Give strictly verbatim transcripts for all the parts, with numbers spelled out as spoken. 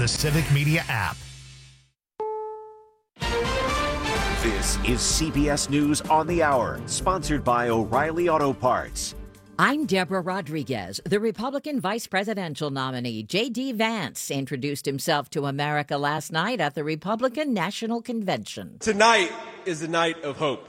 the Civic Media app. This is C B S News on the Hour, sponsored by O'Reilly Auto Parts. I'm Deborah Rodriguez. The Republican vice presidential nominee, J D. Vance, introduced himself to America last night at the Republican National Convention. Tonight is a night of hope,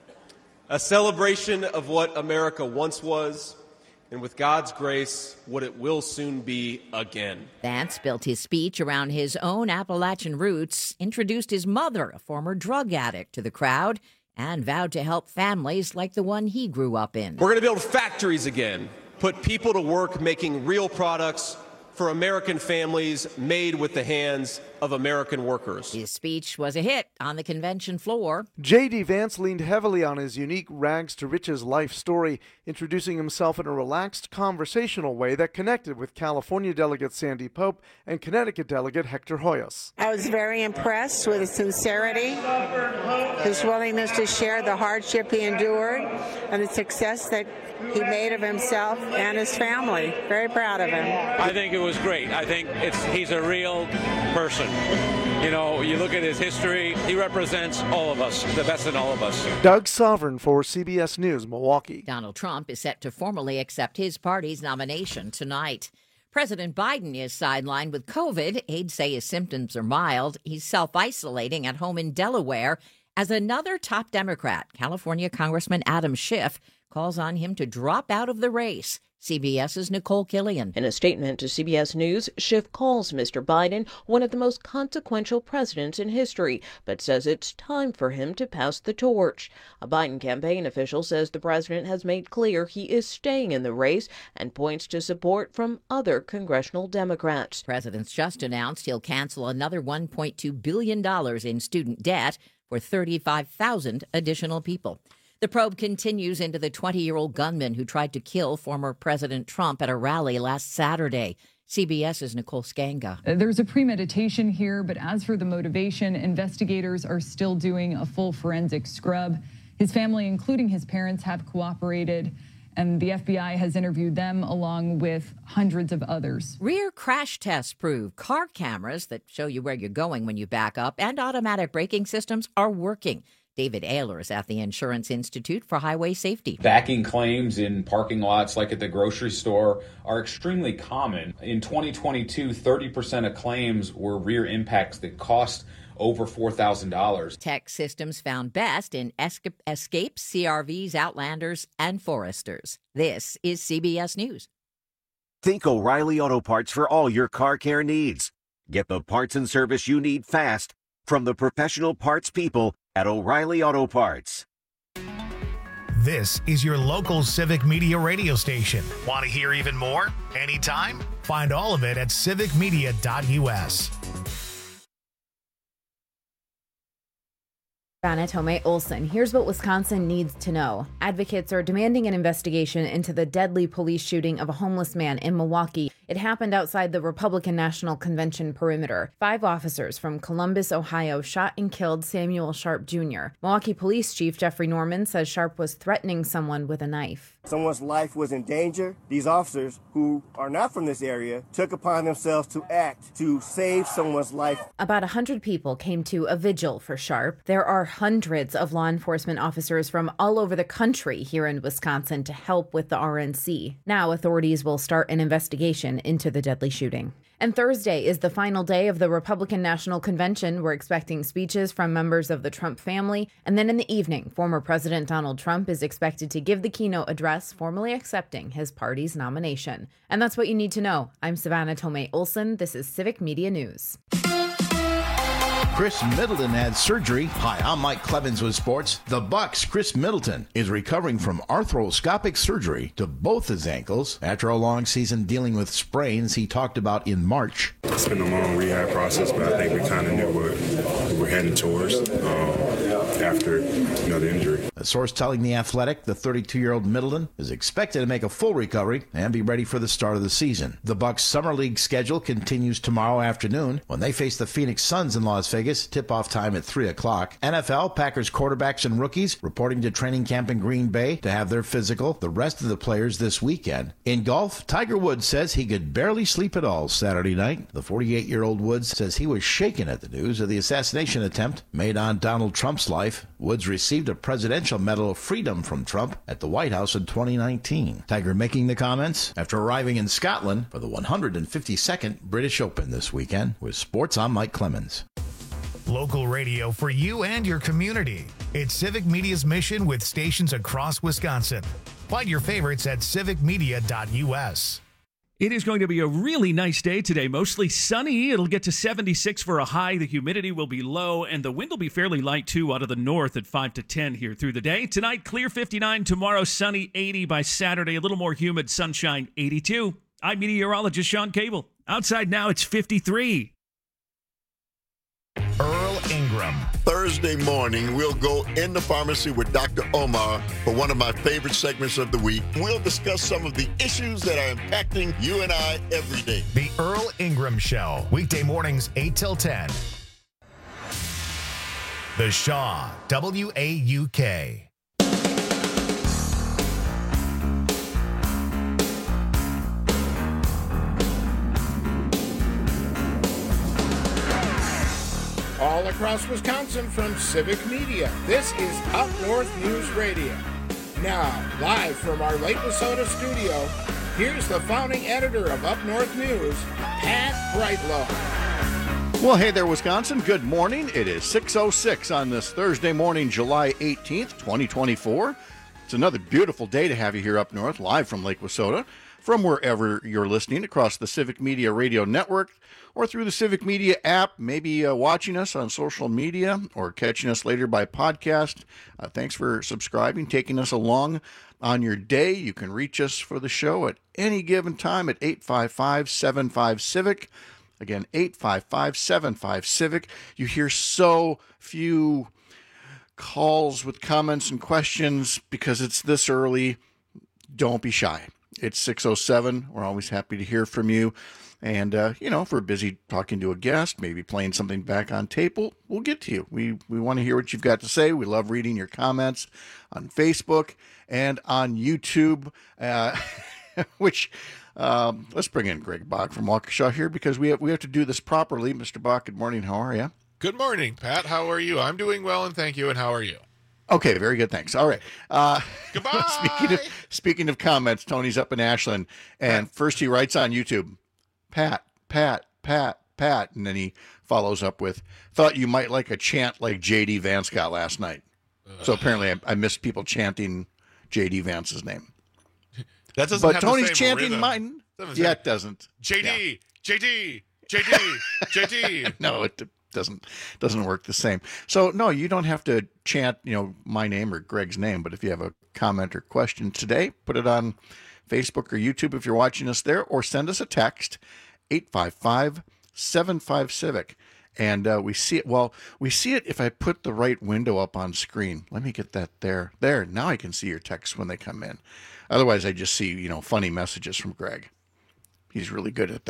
a celebration of what America once was, and with God's grace, what it will soon be again. Vance built his speech around his own Appalachian roots, introduced his mother, a former drug addict, to the crowd, and vowed to help families like the one he grew up in. We're going to build factories again, put people to work making real products for American families made with the hands of American workers. His speech was a hit on the convention floor. J D. Vance leaned heavily on his unique rags to riches life story, introducing himself in a relaxed, conversational way that connected with California delegate Sandy Pope and Connecticut delegate Hector Hoyos. I was very impressed with his sincerity, his willingness to share the hardship he endured, and the success that he made of himself and his family. Very proud of him. I think it was great. I think it's he's a real person. You know, you look at his history, he represents all of us, the best in all of us. Doug Sovereign for C B S News, Milwaukee. Donald Trump is set to formally accept his party's nomination tonight. President Biden is sidelined with COVID. Aides say his symptoms are mild. He's self-isolating at home in Delaware as another top Democrat, California Congressman Adam Schiff, calls on him to drop out of the race. CBS's Nicole Killian. In a statement to C B S News, Schiff calls Mister Biden one of the most consequential presidents in history, but says it's time for him to pass the torch. A Biden campaign official says the president has made clear he is staying in the race and points to support from other congressional Democrats. The president's just announced he'll cancel another one point two billion dollars in student debt for thirty-five thousand additional people. The probe continues into the twenty-year-old gunman who tried to kill former President Trump at a rally last Saturday. CBS's Nicole Skanga. There's a premeditation here, but as for the motivation, investigators are still doing a full forensic scrub. His family, including his parents, have cooperated, and the F B I has interviewed them along with hundreds of others. Rear crash tests prove car cameras that show you where you're going when you back up and automatic braking systems are working. David Ehlers at the Insurance Institute for Highway Safety. Backing claims in parking lots like at the grocery store are extremely common. In twenty twenty-two, thirty percent of claims were rear impacts that cost over four thousand dollars. Tech systems found best in Escapes, C R Vs, Outlanders, and Foresters. This is C B S News. Think O'Reilly Auto Parts for all your car care needs. Get the parts and service you need fast from the professional parts people at O'Reilly Auto Parts. This is your local Civic Media radio station. Want to hear even more? Anytime? Find all of it at civic media dot U S. Savannah Tomei Olson. Here's what Wisconsin needs to know. Advocates are demanding an investigation into the deadly police shooting of a homeless man in Milwaukee. It happened outside the Republican National Convention perimeter. Five officers from Columbus, Ohio, shot and killed Samuel Sharp Junior Milwaukee Police Chief Jeffrey Norman says Sharp was threatening someone with a knife. Someone's life was in danger. These officers, who are not from this area, took upon themselves to act to save someone's life. About one hundred people came to a vigil for Sharp. There are hundreds of law enforcement officers from all over the country here in Wisconsin to help with the R N C. Now authorities will start an investigation into the deadly shooting. And Thursday is the final day of the Republican National Convention. We're expecting speeches from members of the Trump family. And then in the evening, former President Donald Trump is expected to give the keynote address, formally accepting his party's nomination. And that's what you need to know. I'm Savannah Tomei Olson. This is Civic Media News. Chris Middleton had surgery. Hi, I'm Mike Clevens with sports. The Bucks' Chris Middleton is recovering from arthroscopic surgery to both his ankles after a long season dealing with sprains he talked about in March. It's been a long rehab process, but I think we kind of knew what we were heading towards um, after you know, the injury. A source telling The Athletic the thirty-two-year-old Middleton is expected to make a full recovery and be ready for the start of the season. The Bucks' Summer League schedule continues tomorrow afternoon when they face the Phoenix Suns in Las Vegas Vegas. Tip-off time at three o'clock. N F L, Packers quarterbacks and rookies reporting to training camp in Green Bay to have their physical. The rest of the players this weekend. In golf, Tiger Woods says he could barely sleep at all Saturday night. The forty-eight-year-old Woods says he was shaken at the news of the assassination attempt made on Donald Trump's life. Woods received a Presidential Medal of Freedom from Trump at the White House in twenty nineteen. Tiger making the comments after arriving in Scotland for the one hundred fifty-second British Open this weekend. With sports, I'm Mike Clemens. Local radio for you and your community. It's Civic Media's mission with stations across Wisconsin. Find your favorites at civic media dot u s. It is going to be a really nice day today. Mostly sunny. It'll get to seventy-six for a high. The humidity will be low, and the wind will be fairly light, too, out of the north at five to ten here through the day. Tonight, clear fifty-nine. Tomorrow, sunny eighty. By Saturday, a little more humid, sunshine eighty-two. I'm meteorologist Sean Cable. Outside now, it's fifty-three. Earl Ingram. Thursday morning, we'll go in the pharmacy with Doctor Omar for one of my favorite segments of the week. We'll discuss some of the issues that are impacting you and I every day. The Earl Ingram Show. Weekday mornings, eight till ten. The Shaw, W A U K. All across Wisconsin from Civic Media, this is Up North News Radio. Now, live from our Lake Wissota studio, here's the founding editor of Up North News, Pat Brightlow. Well, hey there, Wisconsin. Good morning. It is six oh six on this Thursday morning, July eighteenth, twenty twenty-four. It's another beautiful day to have you here up north, live from Lake Wissota, from wherever you're listening across the Civic Media Radio Network, or through the Civic Media app, maybe uh, watching us on social media or catching us later by podcast. Uh, thanks for subscribing, taking us along on your day. You can reach us for the show at any given time at eight five five, seven five, civic. Again, eight five five, seven five, civic. You hear so few calls with comments and questions because it's this early. Don't be shy. It's six oh seven. We're always happy to hear from you. And, uh, you know, if we're busy talking to a guest, maybe playing something back on tape, we'll, we'll get to you. We we want to hear what you've got to say. We love reading your comments on Facebook and on YouTube, uh, which, um, let's bring in Greg Bach from Waukesha here because we have, we have to do this properly. Mister Bach, good morning. How are you? Good morning, Pat. How are you? I'm doing well, and thank you. And how are you? Okay, very good. Thanks. All right. Uh, Goodbye. speaking, of, speaking of comments, Tony's up in Ashland, and first he writes on YouTube, Pat, Pat, Pat, Pat, and then he follows up with, thought you might like a chant like J D Vance got last night. Uh, so apparently I, I missed people chanting J D Vance's name. That doesn't but have Tony's the same chanting rhythm. mine. Doesn't Yeah, it doesn't. J D, Yeah. J D, J D, J D. No, it doesn't doesn't work the same. So no, you don't have to chant, you know, my name or Greg's name, but if you have a comment or question today, put it on Facebook or YouTube if you're watching us there, or send us a text, eight five five, seven five, civic. And uh, we see it, well, we see it if I put the right window up on screen. Let me get that there. There, now I can see your texts when they come in. Otherwise, I just see, you know, funny messages from Greg. He's really good at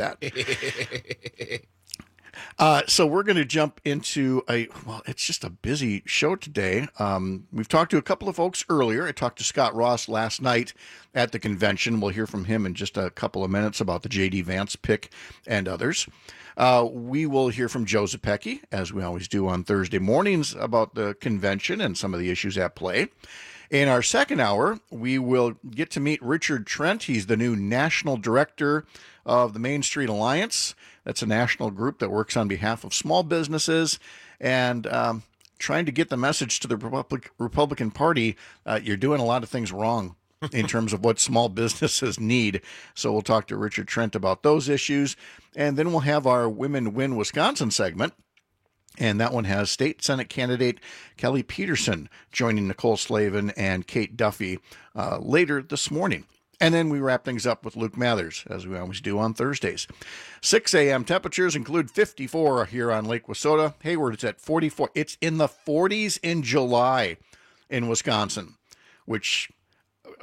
that. Uh, so we're going to jump into a, well, it's just a busy show today. Um, we've talked to a couple of folks earlier. I talked to Scott Ross last night at the convention. We'll hear from him in just a couple of minutes about the J D Vance pick and others. Uh, we will hear from Joe Zepecki, as we always do on Thursday mornings, about the convention and some of the issues at play. In our second hour, we will get to meet Richard Trent. He's the new national director of the Main Street Alliance. That's a national group that works on behalf of small businesses and um, trying to get the message to the Republic, Republican Party, uh, you're doing a lot of things wrong in terms of what small businesses need. So we'll talk to Richard Trent about those issues. And then we'll have our Women Win Wisconsin segment. And that one has State Senate candidate Kelly Peterson joining Nicole Slavin and Kate Duffy uh, later this morning. And then we wrap things up with Luke Mathers, as we always do on Thursdays. six a.m. temperatures include fifty-four here on Lake Wissota. Hayward, it's at forty-four. It's in the forties in July in Wisconsin, which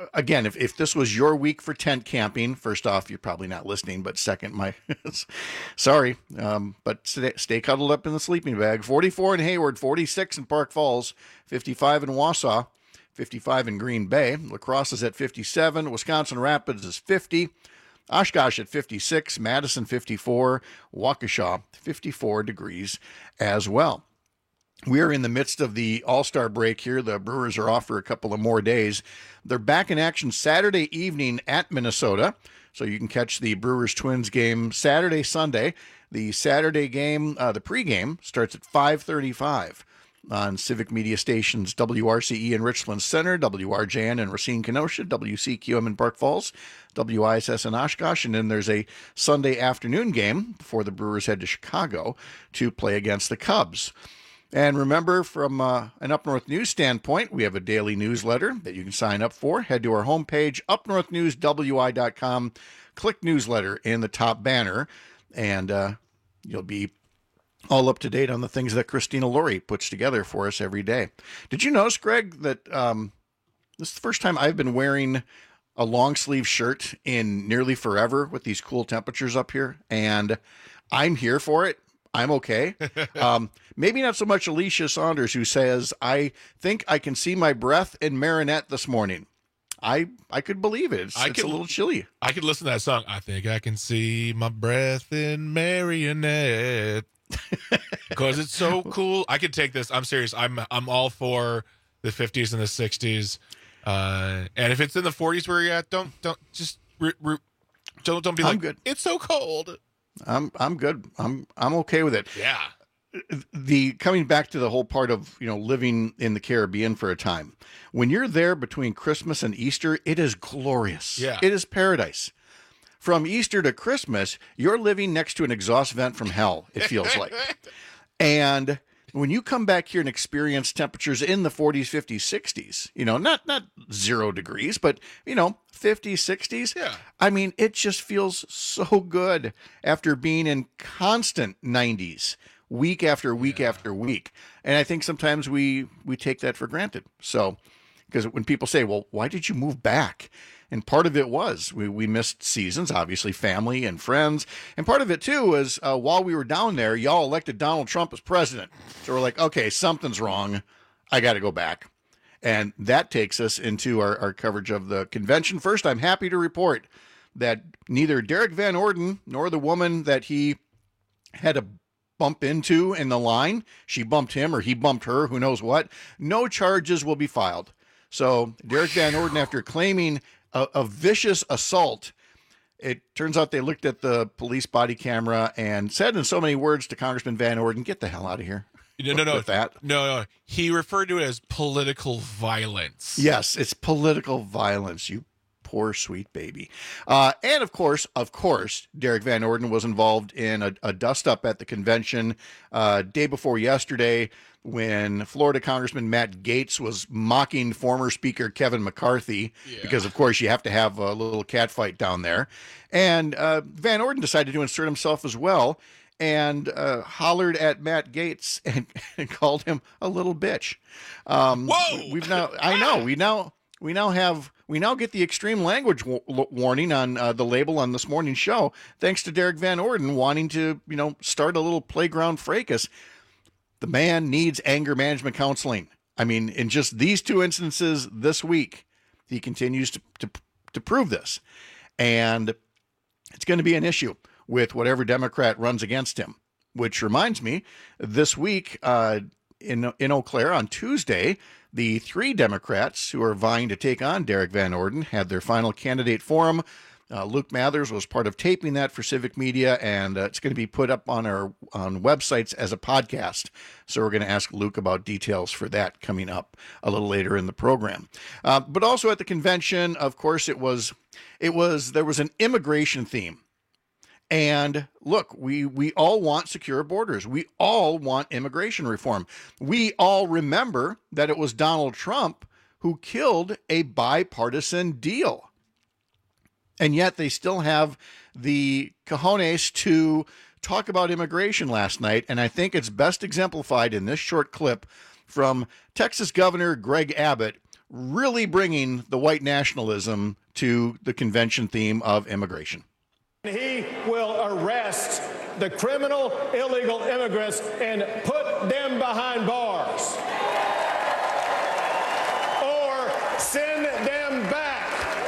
again, if, if this was your week for tent camping, first off, you're probably not listening, but second, my sorry, um, but stay, stay cuddled up in the sleeping bag. forty-four in Hayward, forty-six in Park Falls, fifty-five in Wausau, fifty-five in Green Bay. La Crosse is at fifty-seven. Wisconsin Rapids is fifty. Oshkosh at fifty-six. Madison fifty-four. Waukesha fifty-four degrees as well. We are in the midst of the All-Star break here. The Brewers are off for a couple of more days. They're back in action Saturday evening at Minnesota, so you can catch the Brewers-Twins game Saturday, Sunday. The Saturday game, uh, the pregame, starts at five thirty-five on Civic Media Stations W R C E in Richland Center, W R J N in Racine, Kenosha, W C Q M in Park Falls, W I S S in Oshkosh, and then there's a Sunday afternoon game before the Brewers head to Chicago to play against the Cubs. And remember, from uh, an Up North News standpoint, we have a daily newsletter that you can sign up for. Head to our homepage, up north news w i dot com, click newsletter in the top banner, and uh, you'll be all up to date on the things that Christina Laurie puts together for us every day. Did you notice, Greg, that um, this is the first time I've been wearing a long sleeve shirt in nearly forever with these cool temperatures up here, and I'm here for it. I'm okay. Um, maybe not so much Alicia Saunders, who says, I think I can see my breath in Marinette this morning. I I could believe it. It's, I it's could, a little chilly. I could listen to that song. I think I can see my breath in Marionette. Because it's so cool. I could take this. I'm serious. I'm I'm all for the fifties and the sixties. Uh, and if it's in the forties where you're at, don't don't just re, re, don't don't be I'm like good. It's so cold. I'm I'm good. I'm I'm okay with it. Yeah. The coming back to the whole part of, you know, living in the Caribbean for a time. When you're there between Christmas and Easter, it is glorious. Yeah. It is paradise. From Easter to Christmas, you're living next to an exhaust vent from hell, it feels like. And when you come back here and experience temperatures in the forties, fifties, sixties, you know, not not zero degrees, but, you know, fifties, sixties. Yeah. I mean, it just feels so good after being in constant nineties week after week yeah. after week. And I think sometimes we we take that for granted. So, because when people say, well, why did you move back? And part of it was we, we missed seasons, obviously family and friends. And part of it, too, was uh, while we were down there, y'all elected Donald Trump as president. So we're like, okay, something's wrong. I got to go back. And that takes us into our, our coverage of the convention. First, I'm happy to report that neither Derek Van Orden nor the woman that he had a bump into in the line, she bumped him or he bumped her, who knows what, no charges will be filed. So Derek Van Orden, after claiming A, a vicious assault, it turns out they looked at the police body camera and said in so many words to Congressman Van Orden, get the hell out of here. No, no, no. With that. No, no. He referred to it as political violence. Yes, it's political violence, you poor sweet baby. Uh, and of course, of course, Derek Van Orden was involved in a, a dust-up at the convention uh, day before yesterday, when Florida Congressman Matt Gaetz was mocking former Speaker Kevin McCarthy, yeah. because, of course, you have to have a little catfight down there. And uh, Van Orden decided to insert himself as well and uh, hollered at Matt Gaetz and, and called him a little bitch. Um, Whoa! We've now, I know, we now, we now have, we now get the extreme language w- warning on uh, the label on this morning's show, thanks to Derek Van Orden wanting to, you know, start a little playground fracas. The man needs anger management counseling. I mean, in just these two instances this week, he continues to, to, to prove this. And it's going to be an issue with whatever Democrat runs against him, which reminds me, this week uh, in, in Eau Claire on Tuesday, the three Democrats who are vying to take on Derek Van Orden had their final candidate forum. Uh, Luke Mathers was part of taping that for Civic Media, and uh, it's going to be put up on our on websites as a podcast. So we're going to ask Luke about details for that coming up a little later in the program. Uh, but also at the convention, of course, it was it was there was an immigration theme. And look, we we all want secure borders. We all want immigration reform. We all remember that it was Donald Trump who killed a bipartisan deal. And yet they still have the cojones to talk about immigration last night. And I think it's best exemplified in this short clip from Texas Governor Greg Abbott really bringing the white nationalism to the convention theme of immigration. He will arrest the criminal illegal immigrants and put them behind bars. Or send them back.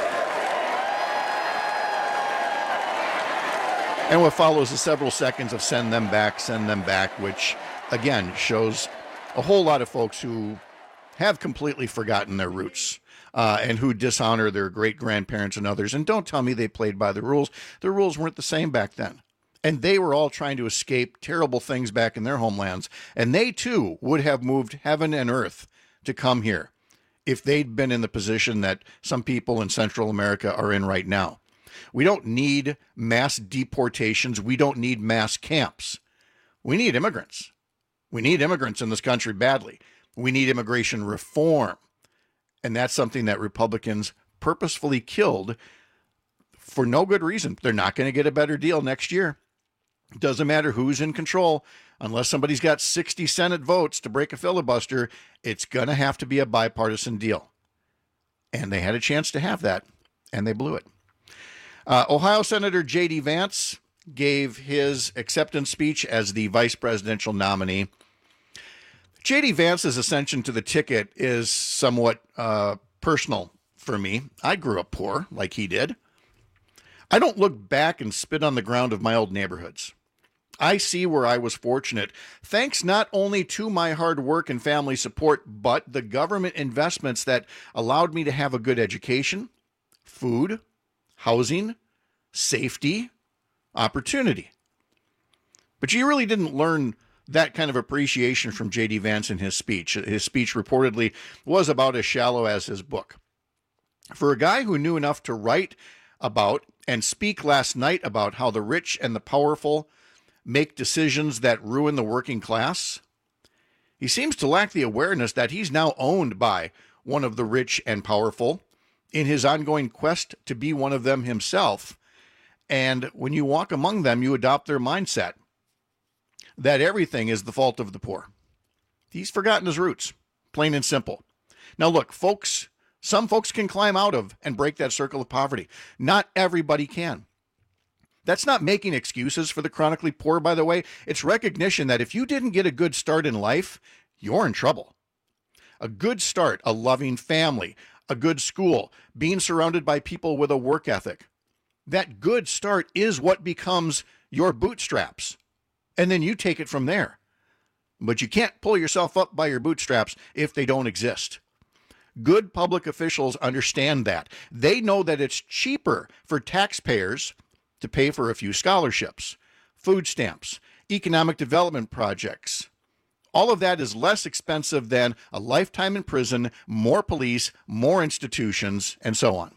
And what follows is several seconds of send them back, send them back, which, again, shows a whole lot of folks who have completely forgotten their roots uh, and who dishonor their great-grandparents and others. And don't tell me they played by the rules. The rules weren't the same back then. And they were all trying to escape terrible things back in their homelands. And they, too, would have moved heaven and earth to come here if they'd been in the position that some people in Central America are in right now. We don't need mass deportations. We don't need mass camps. We need immigrants. We need immigrants in this country badly. We need immigration reform. And that's something that Republicans purposefully killed for no good reason. They're not going to get a better deal next year. It doesn't matter who's in control. Unless somebody's got sixty Senate votes to break a filibuster, it's going to have to be a bipartisan deal. And they had a chance to have that, and they blew it. Uh, Ohio Senator J D. Vance gave his acceptance speech as the vice presidential nominee. J D. Vance's ascension to the ticket is somewhat uh, personal for me. I grew up poor, like he did. I don't look back and spit on the ground of my old neighborhoods. I see where I was fortunate, thanks not only to my hard work and family support, but the government investments that allowed me to have a good education, food, housing, safety, opportunity. But you really didn't learn that kind of appreciation from J D. Vance in his speech. His speech reportedly was about as shallow as his book. For a guy who knew enough to write about and speak last night about how the rich and the powerful make decisions that ruin the working class, he seems to lack the awareness that he's now owned by one of the rich and powerful in his ongoing quest to be one of them himself. And when you walk among them, you adopt their mindset that everything is the fault of the poor. He's forgotten his roots, plain and simple. Now look, folks, some folks can climb out of and break that circle of poverty. Not everybody can. That's not making excuses for the chronically poor, by the way. It's recognition that if you didn't get a good start in life, you're in trouble. A good start, a loving family, a good school, being surrounded by people with a work ethic. That good start is what becomes your bootstraps. And then you take it from there. But you can't pull yourself up by your bootstraps if they don't exist. Good public officials understand that. They know that it's cheaper for taxpayers to pay for a few scholarships, food stamps, economic development projects. All of that is less expensive than a lifetime in prison, more police, more institutions, and so on.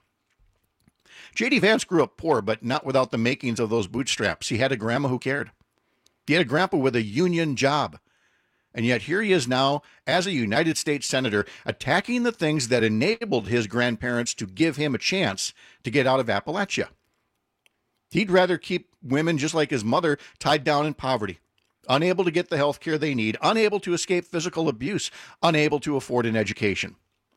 J D. Vance grew up poor, but not without the makings of those bootstraps. He had a grandma who cared. He had a grandpa with a union job. And yet here he is now, as a United States Senator, attacking the things that enabled his grandparents to give him a chance to get out of Appalachia. He'd rather keep women just like his mother tied down in poverty, unable to get the health care they need, unable to escape physical abuse, unable to afford an education.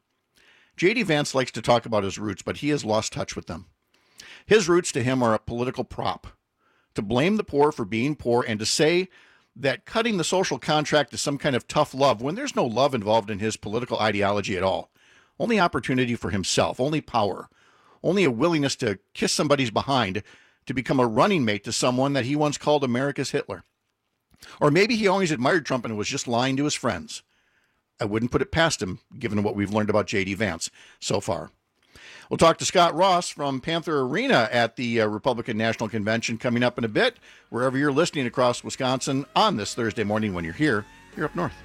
J D. Vance likes to talk about his roots, but he has lost touch with them. His roots to him are a political prop. To blame the poor for being poor and to say that cutting the social contract is some kind of tough love when there's no love involved in his political ideology at all. Only opportunity for himself, only power, only a willingness to kiss somebody's behind to become a running mate to someone that he once called America's Hitler. Or maybe he always admired Trump and was just lying to his friends. I wouldn't put it past him, given what we've learned about J D. Vance so far. We'll talk to Scott Ross from Panther Arena at the uh, Republican National Convention coming up in a bit, wherever you're listening across Wisconsin on this Thursday morning when you're here, here up north.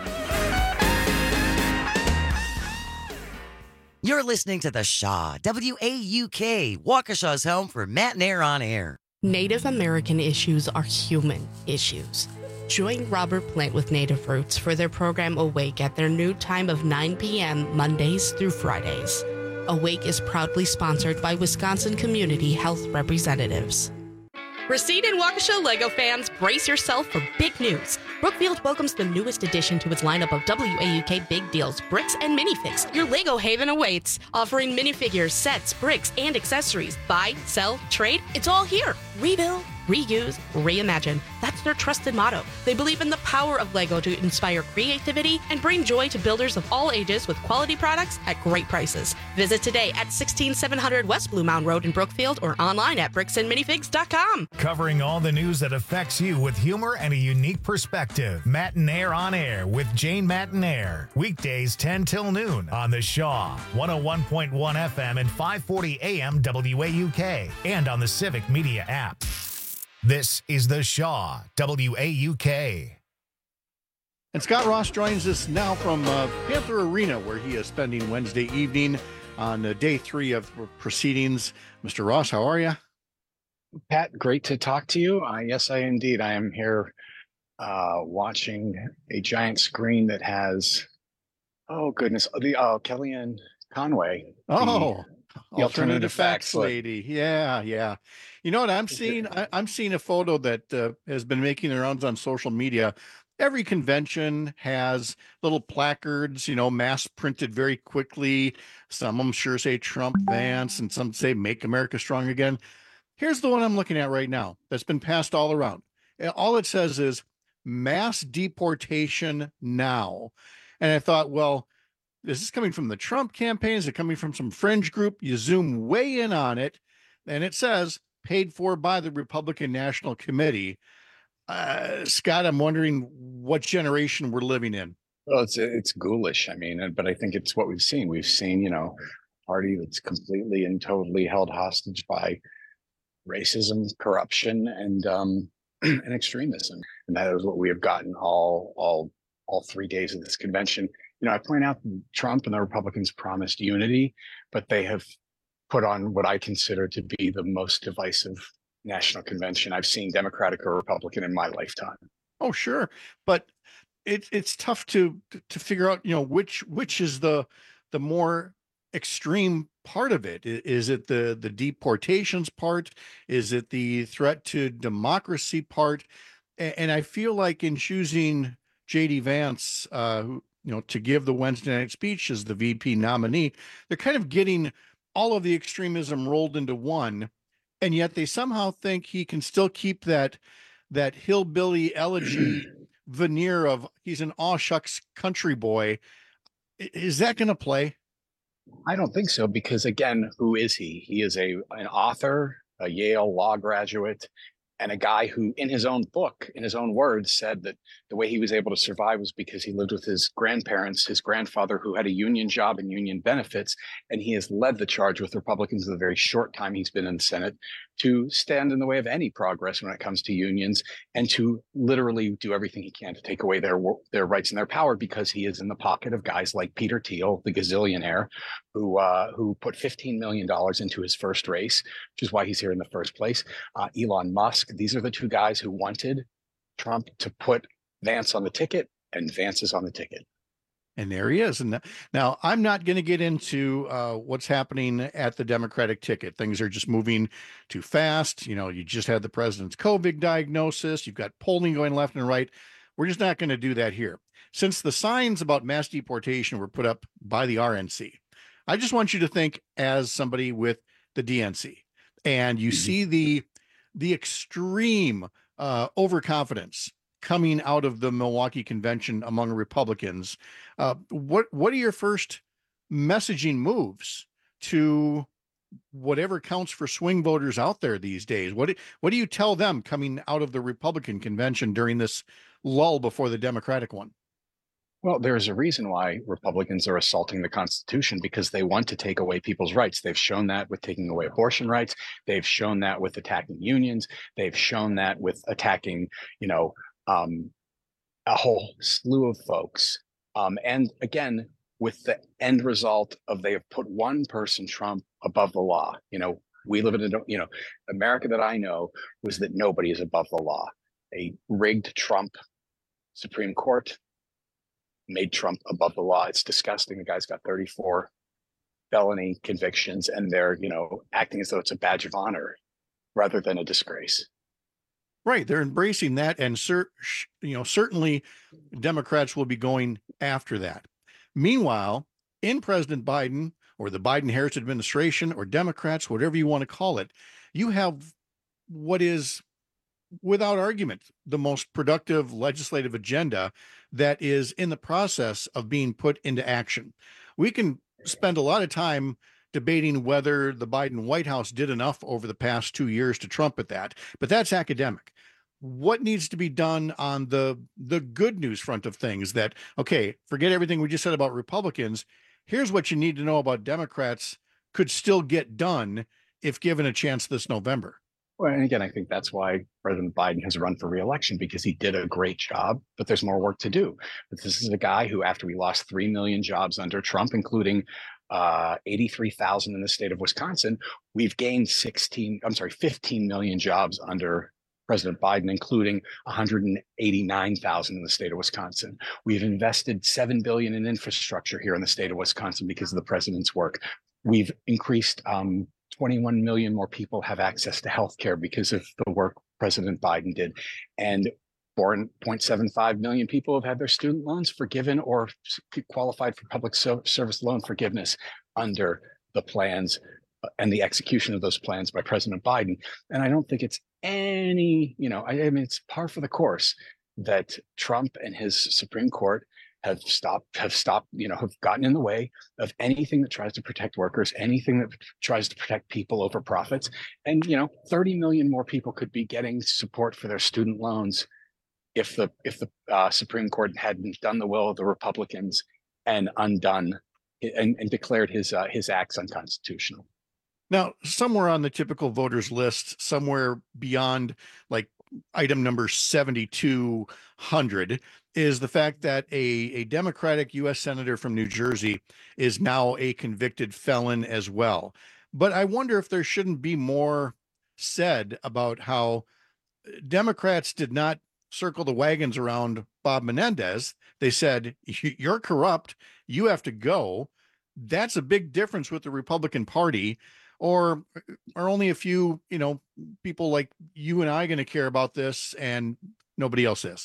You're listening to The Shaw, W A U K, Waukesha's home for Matt and Air on Air. Native American issues are human issues. Join Robert Plant with Native Roots for their program Awake at their new time of nine p.m. Mondays through Fridays. Awake is proudly sponsored by Wisconsin Community Health Representatives. Racine and Waukesha Lego fans, brace yourself for big news. Brookfield welcomes the newest addition to its lineup of W A U K Big Deals, Bricks and Minifigs. Your Lego haven awaits, offering minifigures, sets, bricks, and accessories. Buy, sell, trade, it's all here. Rebuild, reuse, reimagine. That's their trusted motto. They believe in the power of Lego to inspire creativity and bring joy to builders of all ages with quality products at great prices. Visit today at sixteen seven hundred West Blue Mound Road in Brookfield or online at bricks and minifigs dot com. Covering all the news that affects you with humor and a unique perspective. Matinaire on Air with Jane Matinaire. Weekdays ten till noon on the Shaw, one oh one point one F M and five forty A M W A U K, and on the Civic Media app. This is the Shaw, W A U K. And Scott Ross joins us now from uh, Panther Arena, where he is spending Wednesday evening on uh, day three of proceedings. Mister Ross, how are you? Pat, great to talk to you. Uh, yes, I indeed. I am here uh, watching a giant screen that has, oh goodness, the uh, Kellyanne Conway. Oh, the, the alternative, alternative facts lady. Yeah, yeah. You know what I'm seeing? I, I'm seeing a photo that uh, has been making the rounds on social media. Every convention has little placards, you know, mass printed very quickly. Some of them sure say Trump, Vance, and some say Make America Strong Again. Here's the one I'm looking at right now that's been passed all around. All it says is mass deportation now. And I thought, well, is this coming from the Trump campaign? Is it coming from some fringe group? You zoom way in on it, and it says paid for by the Republican National Committee. Uh, Scott, I'm wondering what generation we're living in. Well, it's it's ghoulish. I mean, but I think it's what we've seen. We've seen, you know, a party that's completely and totally held hostage by racism, corruption, and um, and extremism, and that is what we have gotten all all all three days of this convention. You know, I point out Trump and the Republicans promised unity, but they have put on what I consider to be the most divisive national convention I've seen, Democratic or Republican, in my lifetime. Oh, sure, but it's it's tough to to figure out, you know, which which is the the more extreme part of it. Is it the the deportations part? Is it the threat to democracy part? And I feel like in choosing J D Vance, uh, who, you know, to give the Wednesday night speech as the V P nominee, they're kind of getting all of the extremism rolled into one, and yet they somehow think he can still keep that that hillbilly elegy veneer of he's an aw shucks country boy. Is that going to play? I don't think so, because again, who is he? He is a an author, a Yale law graduate, and a guy who, in his own book, in his own words, said that the way he was able to survive was because he lived with his grandparents, his grandfather, who had a union job and union benefits. And he has led the charge with Republicans in the very short time he's been in the Senate to stand in the way of any progress when it comes to unions, and to literally do everything he can to take away their their rights and their power, because he is in the pocket of guys like Peter Thiel, the gazillionaire, who uh, who put fifteen million dollars into his first race, which is why he's here in the first place. Uh, Elon Musk. These are the two guys who wanted Trump to put Vance on the ticket, and Vance is on the ticket. And there he is. And now I'm not going to get into uh, what's happening at the Democratic ticket. Things are just moving too fast. You know, you just had the president's COVID diagnosis. You've got polling going left and right. We're just not going to do that here. Since the signs about mass deportation were put up by the R N C, I just want you to think as somebody with the D N C, and you mm-hmm. see the the extreme uh, overconfidence coming out of the Milwaukee convention among Republicans. Uh, what what are your first messaging moves to whatever counts for swing voters out there these days? What do, what do you tell them coming out of the Republican convention during this lull before the Democratic one? Well, there's a reason why Republicans are assaulting the Constitution, because they want to take away people's rights. They've shown that with taking away abortion rights. They've shown that with attacking unions. They've shown that with attacking, you know, um, a whole slew of folks. Um, and again, with the end result of they have put one person, Trump, above the law. You know, we live in a, you know, America that I know was that nobody is above the law. A rigged Trump Supreme Court made Trump above the law. It's disgusting. The guy's got thirty-four felony convictions, and they're, you know, acting as though it's a badge of honor rather than a disgrace. Right. They're embracing that. And, cer- you know, certainly Democrats will be going after that. Meanwhile, in President Biden or the Biden-Harris administration or Democrats, whatever you want to call it, you have what is, without argument, the most productive legislative agenda that is in the process of being put into action. We can spend a lot of time debating whether the Biden White House did enough over the past two years to trumpet that, but that's academic. What needs to be done on the the good news front of things that, okay, forget everything we just said about Republicans. Here's what you need to know about Democrats could still get done if given a chance this November. Well, and again, I think that's why President Biden has run for re-election, because he did a great job, but there's more work to do. But this is a guy who, after we lost three million jobs under Trump, including uh, eighty-three thousand in the state of Wisconsin, we've gained sixteen, I'm sorry, fifteen million jobs under President Biden, including one hundred eighty-nine thousand in the state of Wisconsin. We've invested seven billion dollars in infrastructure here in the state of Wisconsin because of the president's work. We've increased um, twenty-one million more people have access to health care because of the work President Biden did. And four point seven five million people have had their student loans forgiven or qualified for public so- service loan forgiveness under the plans and the execution of those plans by President Biden. And I don't think it's any, you know, I, I mean, it's par for the course that Trump and his Supreme Court have stopped, have stopped, you know, have gotten in the way of anything that tries to protect workers, anything that tries to protect people over profits. And, you know, thirty million more people could be getting support for their student loans if the if the uh, Supreme Court hadn't done the will of the Republicans and undone and, and declared his uh, his acts unconstitutional. Now, somewhere on the typical voters list, somewhere beyond like item number seventy-two hundred, is the fact that a, a Democratic U S senator from New Jersey is now a convicted felon as well. But I wonder if there shouldn't be more said about how Democrats did not circle the wagons around Bob Menendez. They said, you're corrupt, you have to go. That's a big difference with the Republican Party. Or are only a few, you know, people like you and I going to care about this and nobody else is?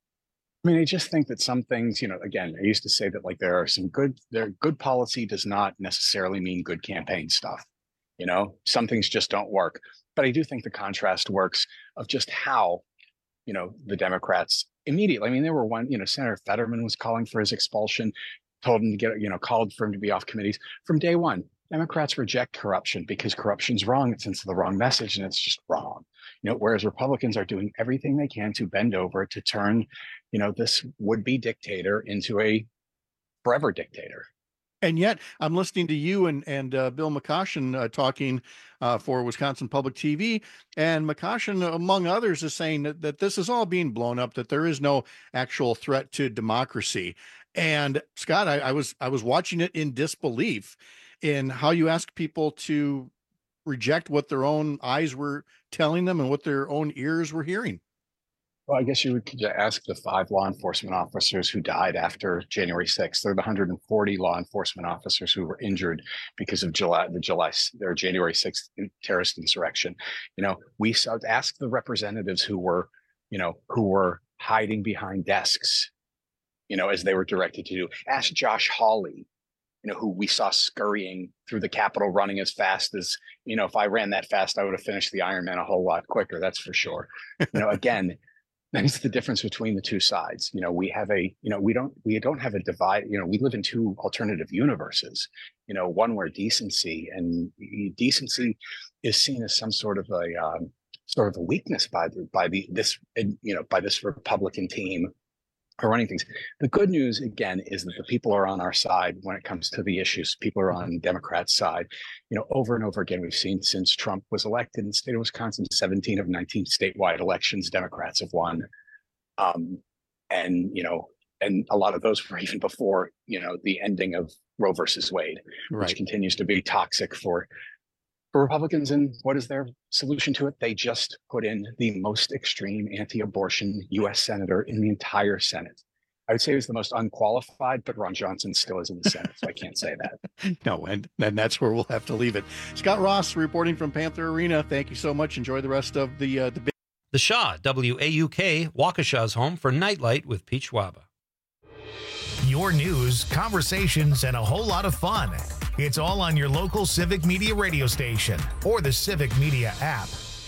I mean, I just think that some things, you know, again, I used to say that like there are some good, there good policy does not necessarily mean good campaign stuff. You know, some things just don't work. But I do think the contrast works of just how, you know, the Democrats immediately, I mean, there were one, you know, Senator Fetterman was calling for his expulsion, told him to get, you know, called for him to be off committees from day one. Democrats reject corruption because corruption's wrong. It sends the wrong message and it's just wrong. You know, whereas Republicans are doing everything they can to bend over to turn, you know, this would-be dictator into a forever dictator. And yet I'm listening to you and, and uh, Bill McCoshen uh, talking uh, for Wisconsin Public T V. And McCoshen, among others, is saying that, that this is all being blown up, that there is no actual threat to democracy. And Scott, I, I was I was watching it in disbelief in how you ask people to reject what their own eyes were telling them and what their own ears were hearing. Well, I guess you would ask the five law enforcement officers who died after January sixth. They're the one hundred forty law enforcement officers who were injured because of July, the July, their January sixth terrorist insurrection. You know, we saw, ask the representatives who were, you know, who were hiding behind desks, you know, as they were directed to do. Ask Josh Hawley, you know, who we saw scurrying through the Capitol, running as fast as, you know, if I ran that fast, I would have finished the Ironman a whole lot quicker. That's for sure. You know, again, that's the difference between the two sides. You know, we have a, you know, we don't, we don't have a divide. You know, we live in two alternative universes. You know, one where decency and decency is seen as some sort of a um, sort of a weakness by the by the this you know by this Republican team are running things. The good news, again, is that the people are on our side when it comes to the issues. People are on Democrats' side. You know, over and over again, we've seen since Trump was elected in the state of Wisconsin, seventeen of nineteen statewide elections, Democrats have won. Um, and, you know, and a lot of those were even before, you know, the ending of Roe versus Wade, right, which continues to be toxic for, for Republicans. And what is their solution to it? They just put in the most extreme anti-abortion U S senator in the entire Senate. I would say he was the most unqualified, but Ron Johnson still is in the Senate, so I can't say that. No, and, and that's where we'll have to leave it. Scott Ross reporting from Panther Arena. Thank you so much. Enjoy the rest of the uh, the. The Shaw, W A U K, Waukesha's home for Nightlight with Pete Schwaba. Your news, conversations, and a whole lot of fun. It's all on your local Civic Media radio station or the Civic Media app.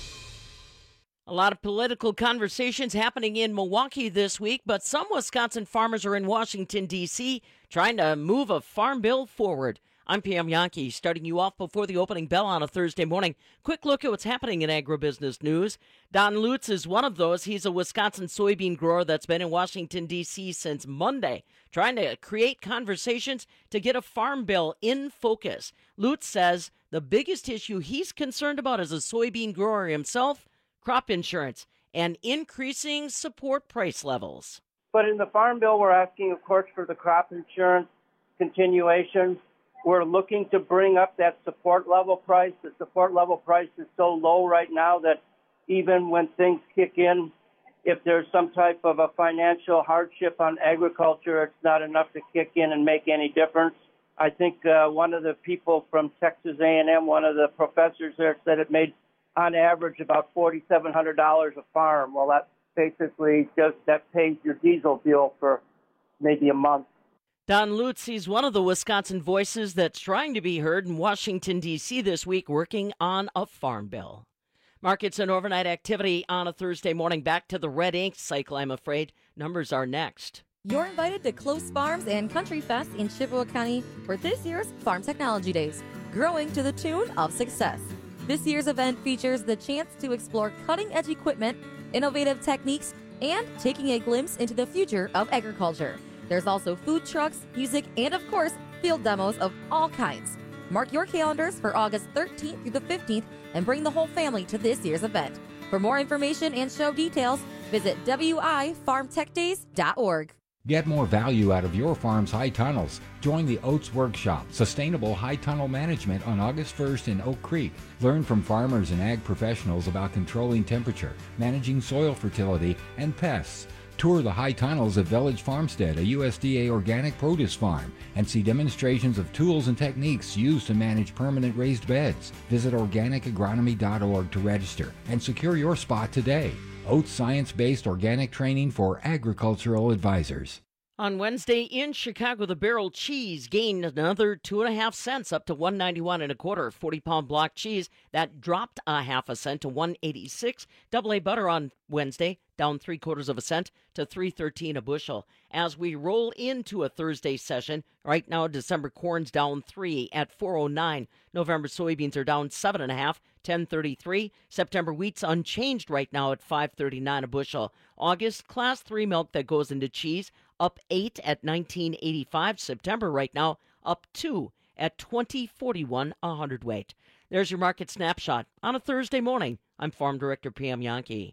A lot of political conversations happening in Milwaukee this week, but some Wisconsin farmers are in Washington, D C, trying to move a farm bill forward. I'm Pam Yankee, starting you off before the opening bell on a Thursday morning. Quick look at what's happening in agribusiness news. Don Lutz is one of those. He's a Wisconsin soybean grower that's been in Washington, D C since Monday, trying to create conversations to get a farm bill in focus. Lutz says the biggest issue he's concerned about as a soybean grower himself, crop insurance and increasing support price levels. But in the farm bill, we're asking, of course, for the crop insurance continuation. We're looking to bring up that support level price. The support level price is so low right now that even when things kick in, if there's some type of a financial hardship on agriculture, it's not enough to kick in and make any difference. I think uh, one of the people from Texas A and M, one of the professors there, said it made on average about four thousand seven hundred dollars a farm. Well, that basically just that pays your diesel bill for maybe a month. Don Lutz, he's one of the Wisconsin voices that's trying to be heard in Washington, D C this week, working on a farm bill. Markets and overnight activity on a Thursday morning. Back to the red ink cycle, I'm afraid. Numbers are next. You're invited to Close Farms and Country Fest in Chippewa County for this year's Farm Technology Days, growing to the tune of success. This year's event features the chance to explore cutting-edge equipment, innovative techniques, and taking a glimpse into the future of agriculture. There's also food trucks, music, and of course, field demos of all kinds. Mark your calendars for August thirteenth through the fifteenth and bring the whole family to this year's event. For more information and show details, visit W I farm tech days dot org. Get more value out of your farm's high tunnels. Join the Oats Workshop, Sustainable High Tunnel Management on August first in Oak Creek. Learn from farmers and ag professionals about controlling temperature, managing soil fertility, and pests. Tour the high tunnels of Village Farmstead, a U S D A organic produce farm, and see demonstrations of tools and techniques used to manage permanent raised beds. Visit organic agronomy dot org to register and secure your spot today. Oats science-based organic training for agricultural advisors. On Wednesday in Chicago, the barrel cheese gained another two and a half cents up to one ninety-one and a quarter. forty pound block cheese that dropped a half a cent to one eighty-six. Double A butter on Wednesday down three quarters of a cent to three thirteen a bushel. As we roll into a Thursday session, right now December corn's down three at four oh nine. November soybeans are down seven and a half, ten thirty-three. September wheat's unchanged right now at five thirty-nine a bushel. August class three milk that goes into cheese up eight at nineteen eighty-five. September right now up two at twenty forty-one a hundredweight. There's your market snapshot on a Thursday morning. I'm Farm Director Pam Yankee.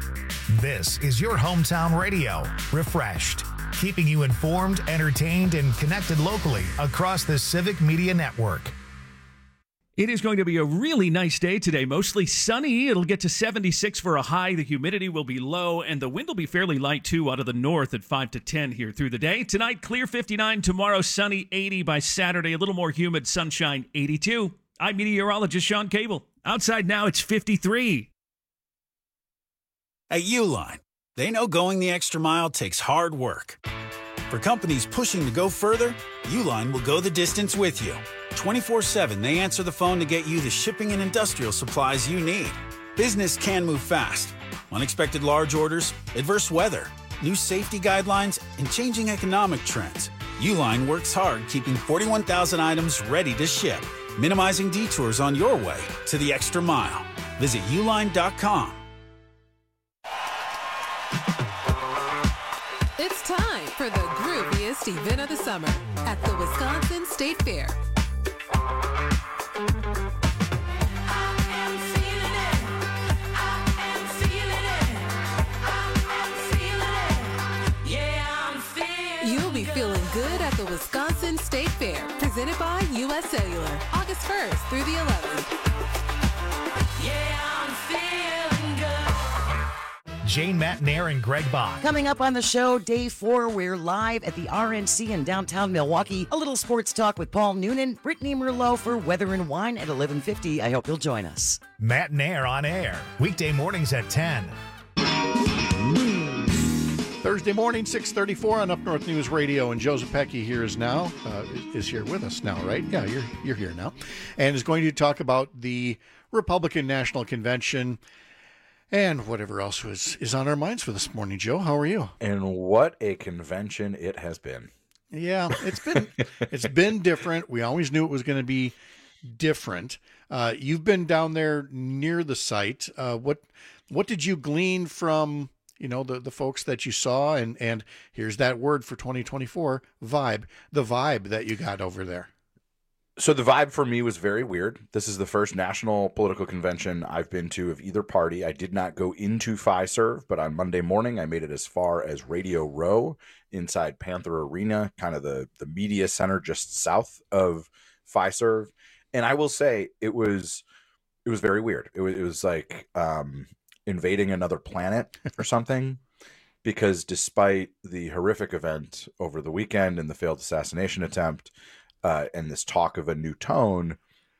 This is your hometown radio, refreshed, keeping you informed, entertained, and connected locally across the Civic Media Network. It is going to be a really nice day today, mostly sunny. It'll get to seventy-six for a high. The humidity will be low, and the wind will be fairly light, too, out of the north at five to ten here through the day. Tonight, clear fifty-nine. Tomorrow, sunny eighty. By Saturday, a little more humid, sunshine eighty-two. I'm meteorologist Sean Cable. Outside now, it's fifty-three. At Uline, they know going the extra mile takes hard work. For companies pushing to go further, Uline will go the distance with you. twenty-four seven, they answer the phone to get you the shipping and industrial supplies you need. Business can move fast. Unexpected large orders, adverse weather, new safety guidelines, and changing economic trends. Uline works hard keeping forty-one thousand items ready to ship, minimizing detours on your way to the extra mile. Visit uline dot com. It's time for the grooviest event of the summer at the Wisconsin State Fair. You'll be feeling good at the Wisconsin State Fair, presented by U S Cellular, August first through the eleventh. Yeah, I'm feeling good. Jane Matnair and Greg Bach. Coming up on the show, day four, we're live at the R N C in downtown Milwaukee. A little sports talk with Paul Noonan, Brittany Merlot for Weather and Wine at eleven fifty. I hope you'll join us. Matnair on air, weekday mornings at ten. Thursday morning, six thirty-four on Up North News Radio, and Joe Zepecki here is now uh, is here with us now, right? Yeah, you're you're here now, and is going to talk about the Republican National Convention and whatever else was is on our minds for this morning. Joe, how are you? And what a convention it has been. Yeah, it's been it's been different. We always knew it was going to be different. Uh, you've been down there near the site. Uh, what what did you glean from, you know, the, the folks that you saw? And, and here's that word for twenty twenty-four, vibe, the vibe that you got over there. So the vibe for me was very weird. This is the first national political convention I've been to of either party. I did not go into Fiserv, but on Monday morning, I made it as far as Radio Row inside Panther Arena, kind of the, the media center just south of Fiserv. And I will say it was, it was very weird. It was, it was like um, invading another planet or something, because despite the horrific event over the weekend and the failed assassination attempt, Uh, and this talk of a new tone,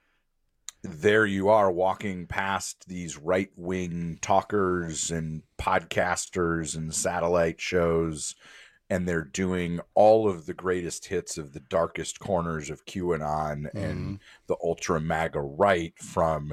there you are walking past these right-wing talkers and podcasters and satellite shows, and they're doing all of the greatest hits of the darkest corners of QAnon mm. and the ultra MAGA right, from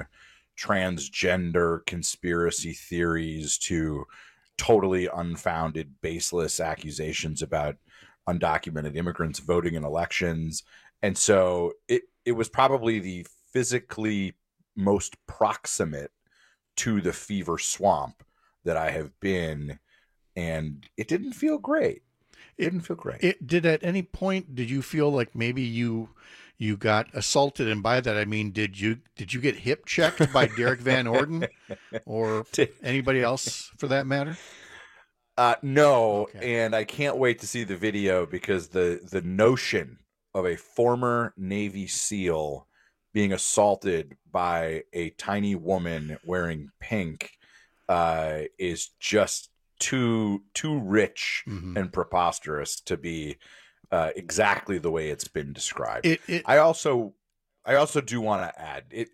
transgender conspiracy theories to totally unfounded, baseless accusations about undocumented immigrants voting in elections. And so it, it was probably the physically most proximate to the fever swamp that I have been, and it didn't feel great. It didn't feel great. It did. At any point, did you feel like maybe you you got assaulted? And by that I mean, did you did you get hip checked by Derek Van Orden or anybody else for that matter? Uh, no, okay. And I can't wait to see the video, because the the notion of a former Navy SEAL being assaulted by a tiny woman wearing pink uh, is just too too rich mm-hmm. and preposterous to be uh, exactly the way it's been described. It, it, I also I also do want to add it.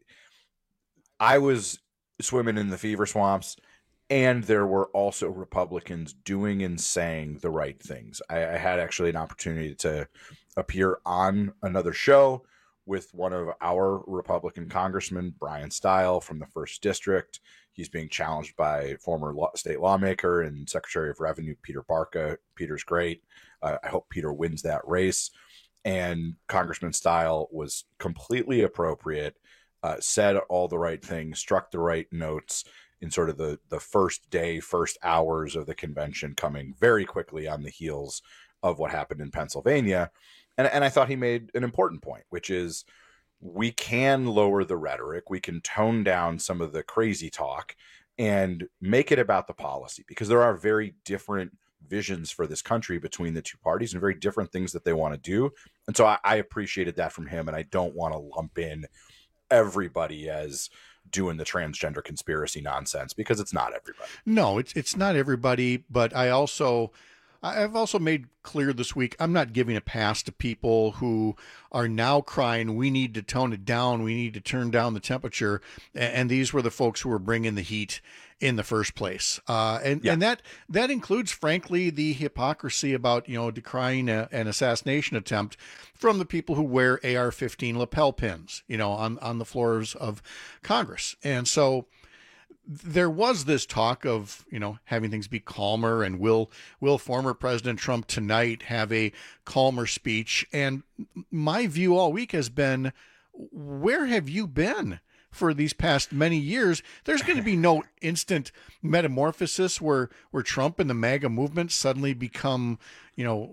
I was swimming in the fever swamps, and there were also Republicans doing and saying the right things. I, I had actually an opportunity to appear on another show with one of our Republican congressmen, Brian Stile from the first district. He's being challenged by former law, state lawmaker and Secretary of Revenue, Peter Barca. Peter's great. Uh, I hope Peter wins that race. And Congressman Stile was completely appropriate, uh, said all the right things, struck the right notes in sort of the, the first day, first hours of the convention, coming very quickly on the heels of what happened in Pennsylvania. And, and I thought he made an important point, which is we can lower the rhetoric. We can tone down some of the crazy talk and make it about the policy, because there are very different visions for this country between the two parties and very different things that they want to do. And so I, I appreciated that from him. And I don't want to lump in everybody as doing the transgender conspiracy nonsense, because it's not everybody. No, it's, it's not everybody. But I also... I've also made clear this week, I'm not giving a pass to people who are now crying, we need to tone it down, we need to turn down the temperature. And these were the folks who were bringing the heat in the first place. Uh, and, yeah. and that that includes, frankly, the hypocrisy about, you know, decrying a, an assassination attempt from the people who wear A R fifteen lapel pins, you know, on, on the floors of Congress. And so there was this talk of, you know, having things be calmer, and will will former President Trump tonight have a calmer speech? And my view all week has been, where have you been for these past many years? There's going to be no instant metamorphosis where where Trump and the MAGA movement suddenly become, you know,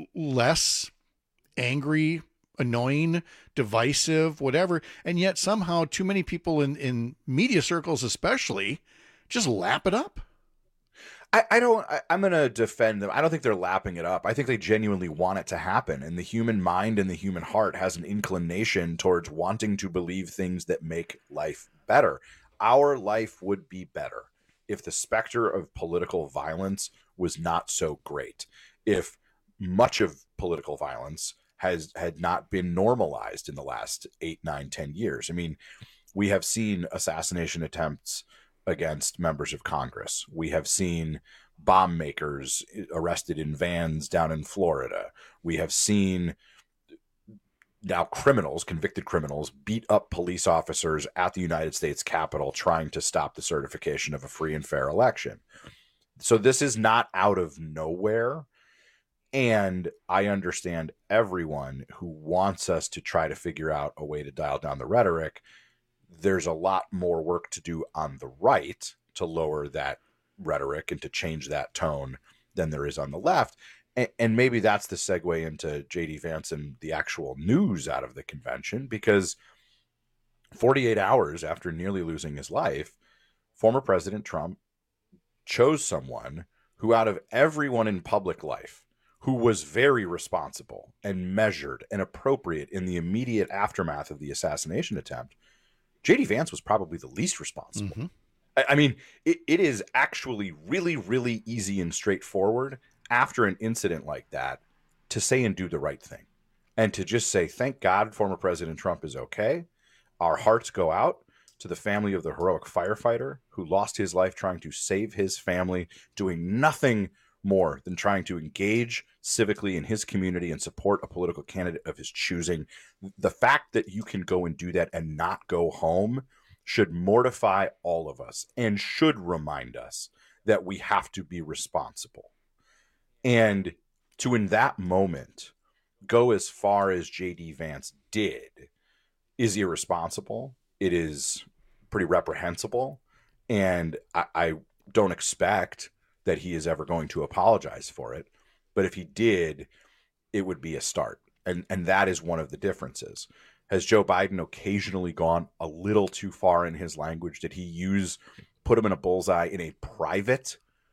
less angry, annoying, divisive, whatever. And yet somehow too many people in, in media circles especially just lap it up. I, I don't, I, I'm going to defend them. I don't think they're lapping it up. I think they genuinely want it to happen. And the human mind and the human heart has an inclination towards wanting to believe things that make life better. Our life would be better if the specter of political violence was not so great. If much of political violence has had not been normalized in the last eight, nine, ten years. I mean, we have seen assassination attempts against members of Congress. We have seen bomb makers arrested in vans down in Florida. We have seen now criminals, convicted criminals, beat up police officers at the United States Capitol trying to stop the certification of a free and fair election. So this is not out of nowhere. And I understand everyone who wants us to try to figure out a way to dial down the rhetoric. There's a lot more work to do on the right to lower that rhetoric and to change that tone than there is on the left. And maybe that's the segue into J D Vance and the actual news out of the convention, because forty-eight hours after nearly losing his life, former President Trump chose someone who, out of everyone in public life, who was very responsible and measured and appropriate in the immediate aftermath of the assassination attempt, J D Vance was probably the least responsible. Mm-hmm. I, I mean, it, it is actually really, really easy and straightforward after an incident like that to say and do the right thing, and to just say, thank God former President Trump is okay. Our hearts go out to the family of the heroic firefighter who lost his life trying to save his family, doing nothing more than trying to engage civically in his community and support a political candidate of his choosing. The fact that you can go and do that and not go home should mortify all of us and should remind us that we have to be responsible. And to, in that moment, go as far as J D Vance did is irresponsible. It is pretty reprehensible. And I, I don't expect that he is ever going to apologize for it. But if he did, it would be a start. And, and that is one of the differences. Has Joe Biden occasionally gone a little too far in his language? Did he use, put him in a bullseye in a private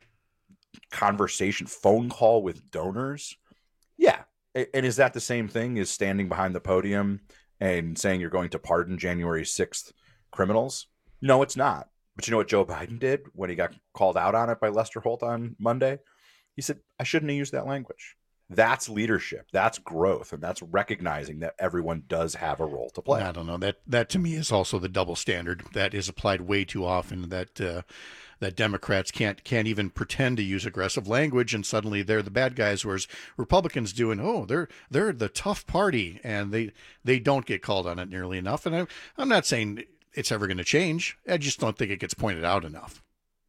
conversation, phone call with donors? Yeah. And is that the same thing as standing behind the podium and saying you're going to pardon January sixth criminals? No, it's not. But you know what Joe Biden did when he got called out on it by Lester Holt on Monday? He said, I shouldn't have used that language. That's leadership. That's growth. And that's recognizing that everyone does have a role to play. I don't know. That that to me is also the double standard that is applied way too often, that uh, that Democrats can't can't even pretend to use aggressive language, and suddenly they're the bad guys, whereas Republicans do, and oh, they're they're the tough party, and they they don't get called on it nearly enough. And I, I'm not saying it's ever going to change. I just don't think it gets pointed out enough.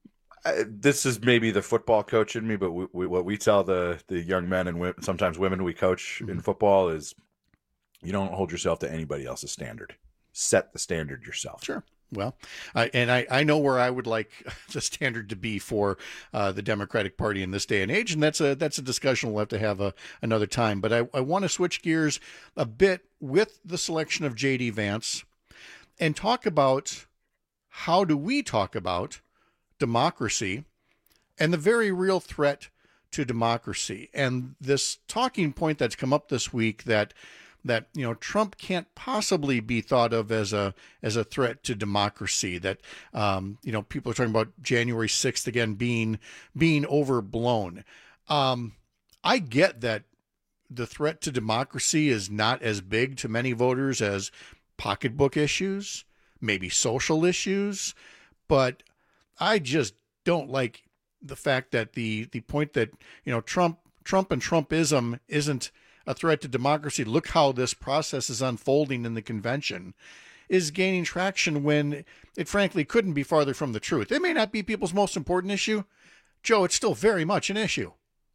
Uh, this is maybe the football coach in me, but we, we, what we tell the the young men and women, sometimes women we coach mm-hmm. in football is, you don't hold yourself to anybody else's standard. Set the standard yourself. Sure. Well, I, and I, I know where I would like the standard to be for uh, the Democratic Party in this day and age, and that's a that's a discussion we'll have to have a, another time. But I, I want to switch gears a bit with the selection of J D Vance and talk about how do we talk about democracy and the very real threat to democracy. And this talking point that's come up this week that that you know Trump can't possibly be thought of as a as a threat to democracy, that um, you know people are talking about January sixth again being being overblown. Um, I get that the threat to democracy is not as big to many voters as pocketbook issues, maybe social issues, but I just don't like the fact that the the point that, you know, Trump Trump and Trumpism isn't a threat to democracy. Look how this process is unfolding in the convention, is gaining traction when it frankly couldn't be farther from the truth. It may not be people's most important issue. Joe, it's still very much an issue.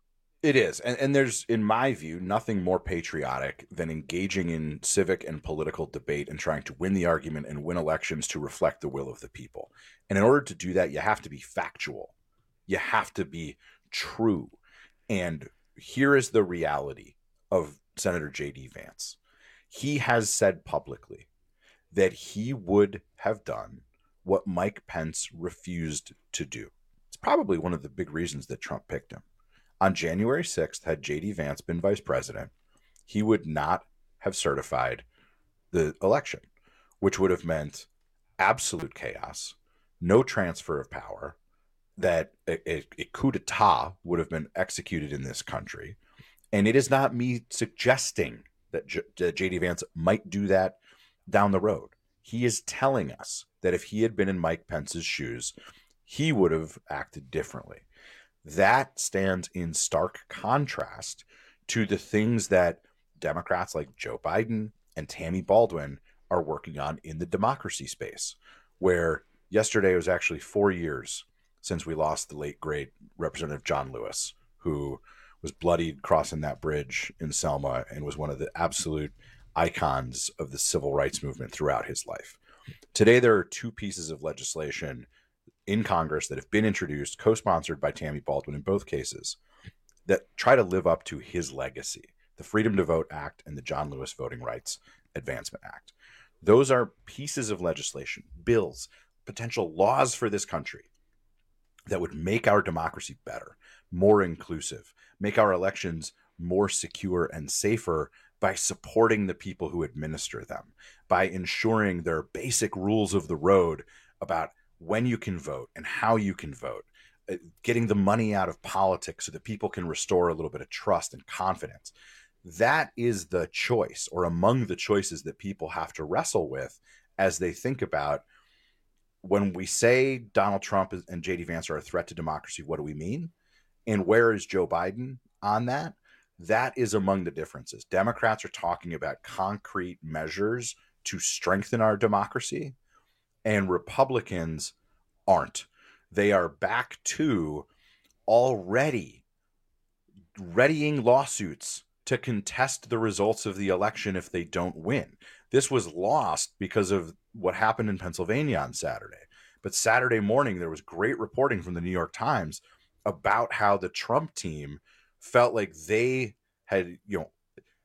It is. And, and there's, in my view, nothing more patriotic than engaging in civic and political debate and trying to win the argument and win elections to reflect the will of the people. And in order to do that, you have to be factual. You have to be true. And here is the reality of Senator J D Vance. He has said publicly that he would have done what Mike Pence refused to do. It's probably one of the big reasons that Trump picked him. On January sixth, had J D Vance been vice president, he would not have certified the election, which would have meant absolute chaos, no transfer of power, that a, a, a coup d'etat would have been executed in this country. And it is not me suggesting that J- that J D Vance might do that down the road. He is telling us that if he had been in Mike Pence's shoes, he would have acted differently. That stands in stark contrast to the things that Democrats like Joe Biden and Tammy Baldwin are working on in the democracy space, where yesterday was actually four years since we lost the late, great Representative John Lewis, who was bloodied crossing that bridge in Selma and was one of the absolute icons of the civil rights movement throughout his life. Today, there are two pieces of legislation in Congress that have been introduced, co-sponsored by Tammy Baldwin in both cases, that try to live up to his legacy, the Freedom to Vote Act and the John Lewis Voting Rights Advancement Act. Those are pieces of legislation, bills, potential laws for this country that would make our democracy better, more inclusive, make our elections more secure and safer by supporting the people who administer them, by ensuring there are basic rules of the road about when you can vote and how you can vote, getting the money out of politics so that people can restore a little bit of trust and confidence. That is the choice, or among the choices that people have to wrestle with as they think about, when we say Donald Trump and J D Vance are a threat to democracy, what do we mean? And where is Joe Biden on that? That is among the differences. Democrats are talking about concrete measures to strengthen our democracy, and Republicans aren't. They are back to already readying lawsuits to contest the results of the election if they don't win. This was lost because of what happened in Pennsylvania on Saturday. But Saturday morning, there was great reporting from the New York Times about how the Trump team felt like they had, you know,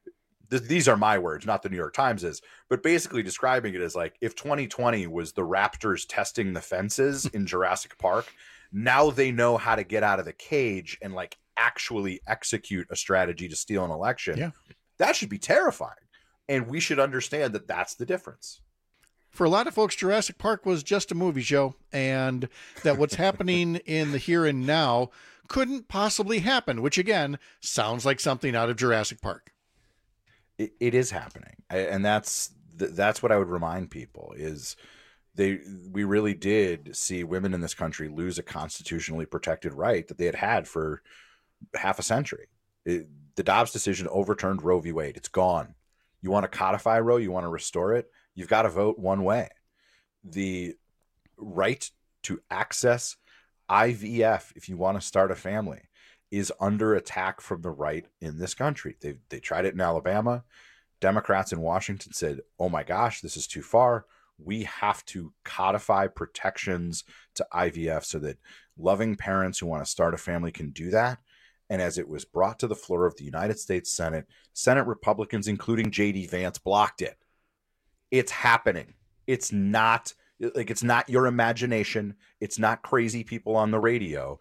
th- these are my words, not the New York Times's, but basically describing it as like, if twenty twenty was the Raptors testing the fences in Jurassic Park, now they know how to get out of the cage and like actually execute a strategy to steal an election. Yeah. That should be terrifying. And we should understand that that's the difference. For a lot of folks, Jurassic Park was just a movie show, and that what's happening in the here and now couldn't possibly happen, which again sounds like something out of Jurassic Park. It, it is happening. And that's that's what I would remind people is they we really did see women in this country lose a constitutionally protected right that they had had for half a century. It, the Dobbs decision overturned Roe v. Wade. It's gone. You want to codify Roe? You want to restore it? You've got to vote one way. The right to access I V F, if you want to start a family, is under attack from the right in this country. They they tried it in Alabama. Democrats in Washington said, oh my gosh, this is too far. We have to codify protections to I V F so that loving parents who want to start a family can do that. And as it was brought to the floor of the United States Senate, Senate Republicans, including J D Vance, blocked it. It's happening. It's not like it's not your imagination. It's not crazy people on the radio.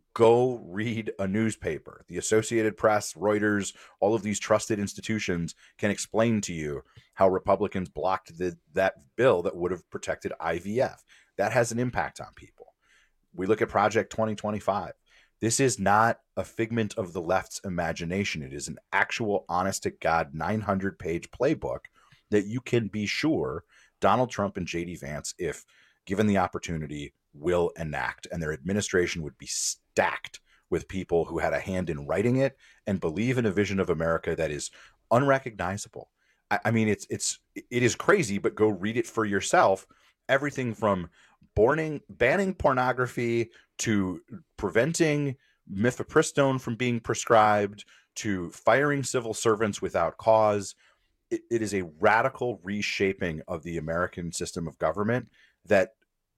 Go read a newspaper. The Associated Press, Reuters, all of these trusted institutions can explain to you how Republicans blocked the, that bill that would have protected I V F. That has an impact on people. We look at Project twenty twenty-five. This is not a figment of the left's imagination. It is an actual, honest-to-God, nine hundred page playbook that you can be sure Donald Trump and J D Vance, if given the opportunity, will enact. And their administration would be stacked with people who had a hand in writing it and believe in a vision of America that is unrecognizable. I, I mean, it's it's it is crazy, but go read it for yourself. Everything from banning, banning pornography to preventing mifepristone from being prescribed to firing civil servants without cause. It, it is a radical reshaping of the American system of government that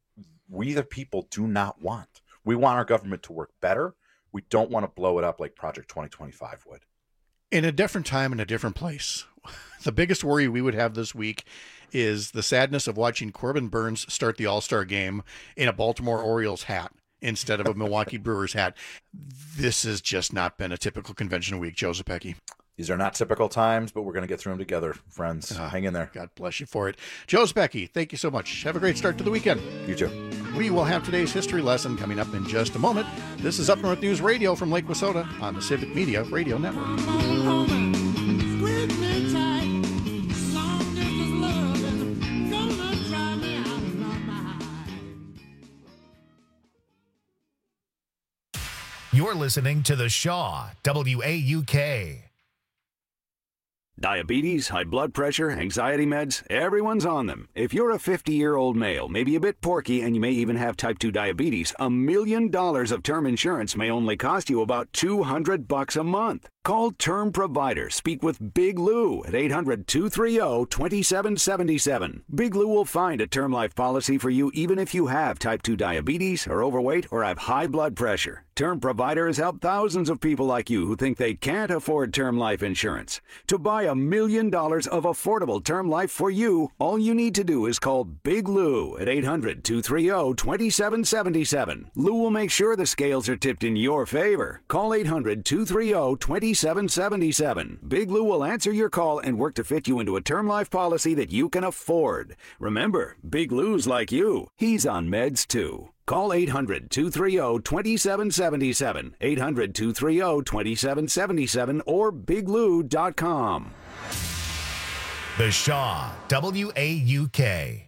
we, the people, do not want. We want our government to work better. We don't want to blow it up like Project twenty twenty-five would. In a different time, in a different place. The biggest worry we would have this week is the sadness of watching Corbin Burns start the All-Star game in a Baltimore Orioles hat instead of a Milwaukee Brewers hat. This has just not been a typical convention week, Joe Zepecki. These are not typical times, but we're going to get through them together, friends. Uh, Hang in there. God bless you for it. Joe Zepecki, thank you so much. Have a great start to the weekend. You too. We will have today's history lesson coming up in just a moment. This is Up North News Radio from Lake Wissota on the Civic Media Radio Network. You're You're listening to The Shaw, W A U K. Diabetes, high blood pressure, anxiety meds, everyone's on them. If you're a fifty-year-old male, maybe a bit porky, and you may even have type two diabetes, a million dollars of term insurance may only cost you about two hundred bucks a month. Call Term Provider. Speak with Big Lou at eight hundred, two three zero, two seven seven seven. Big Lou will find a term life policy for you even if you have type two diabetes, are overweight, or have high blood pressure. Term Provider has helped thousands of people like you who think they can't afford term life insurance. To buy a million dollars of affordable term life for you, all you need to do is call Big Lou at eight hundred, two three zero, two seven seven seven. Lou will make sure the scales are tipped in your favor. Call eight hundred, two three zero, two seven seven seven. Big Lou will answer your call and work to fit you into a term life policy that you can afford. Remember, Big Lou's like you. He's on meds too. Call eight hundred, two three zero, two seven seven seven, eight hundred, two three zero, two seven seven seven, or big lou dot com. The Shaw, W A U K.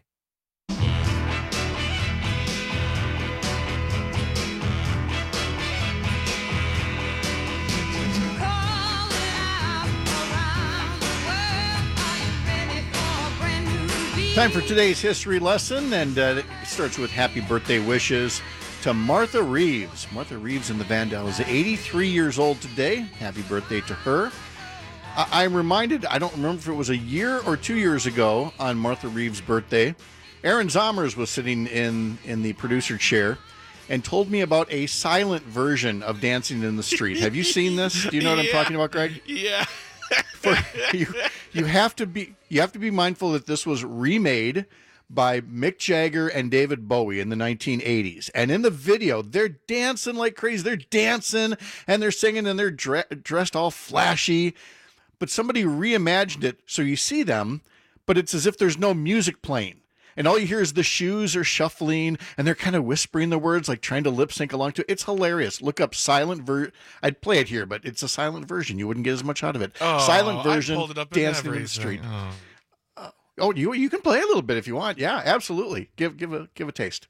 Time for today's history lesson, and uh, it starts with happy birthday wishes to Martha Reeves. Martha Reeves in the Vandal is eighty-three years old today. Happy birthday to her. I- I'm reminded, I don't remember if it was a year or two years ago on Martha Reeves' birthday, Aaron Zomers was sitting in, in the producer chair and told me about a silent version of Dancing in the Street. Have you seen this? Do you know what Yeah. I'm talking about, Greg? Yeah. For, you, you have to be you have to be mindful that this was remade by Mick Jagger and David Bowie in the nineteen eighties. And in the video, they're dancing like crazy. They're dancing and they're singing and they're dre- dressed all flashy. But somebody reimagined it so you see them, but it's as if there's no music playing. And all you hear is the shoes are shuffling and they're kind of whispering the words, like trying to lip sync along to it. It's hilarious. Look up silent ver. I'd play it here, but it's a silent version. You wouldn't get as much out of it. Oh, silent I version, pulled it up in Dancing in the everything. Street. Oh. Uh, oh, you you can play a little bit if you want. Yeah, absolutely. Give give a give a taste.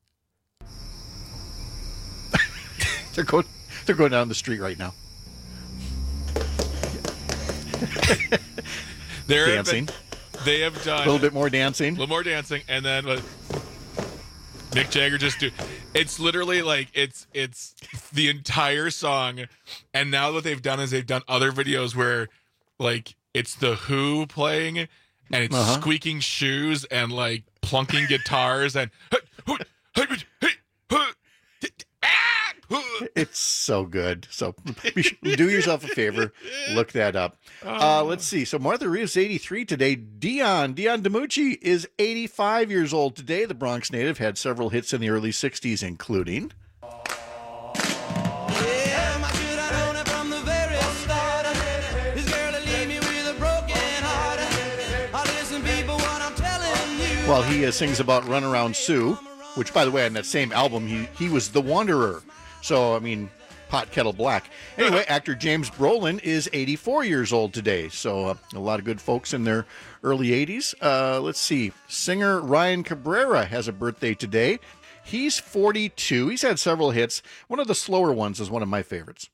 they're going they're going down the street right now. They're Dancing. They have done A little bit more dancing. A little more dancing, and then uh, Mick Jagger just do. It's literally like it's it's the entire song, and now what they've done is they've done other videos where like it's the Who playing, and it's Uh-huh. squeaking shoes and like plunking guitars and. It's so good. So be sure- do yourself a favor. Look that up. Uh, let's see. So Martha Reeves is eighty-three today. Dion, Dion DiMucci is eighty-five years old today. The Bronx native had several hits in the early sixties, including... Well, he uh, sings about Runaround Sue, which, by the way, on that same album, he, he was the Wanderer. So, I mean, pot kettle black. Anyway, actor James Brolin is eighty-four years old today. So, uh, a lot of good folks in their early eighties. Uh, let's see. Singer Ryan Cabrera has a birthday today. He's forty-two. He's had several hits. One of the slower ones is one of my favorites.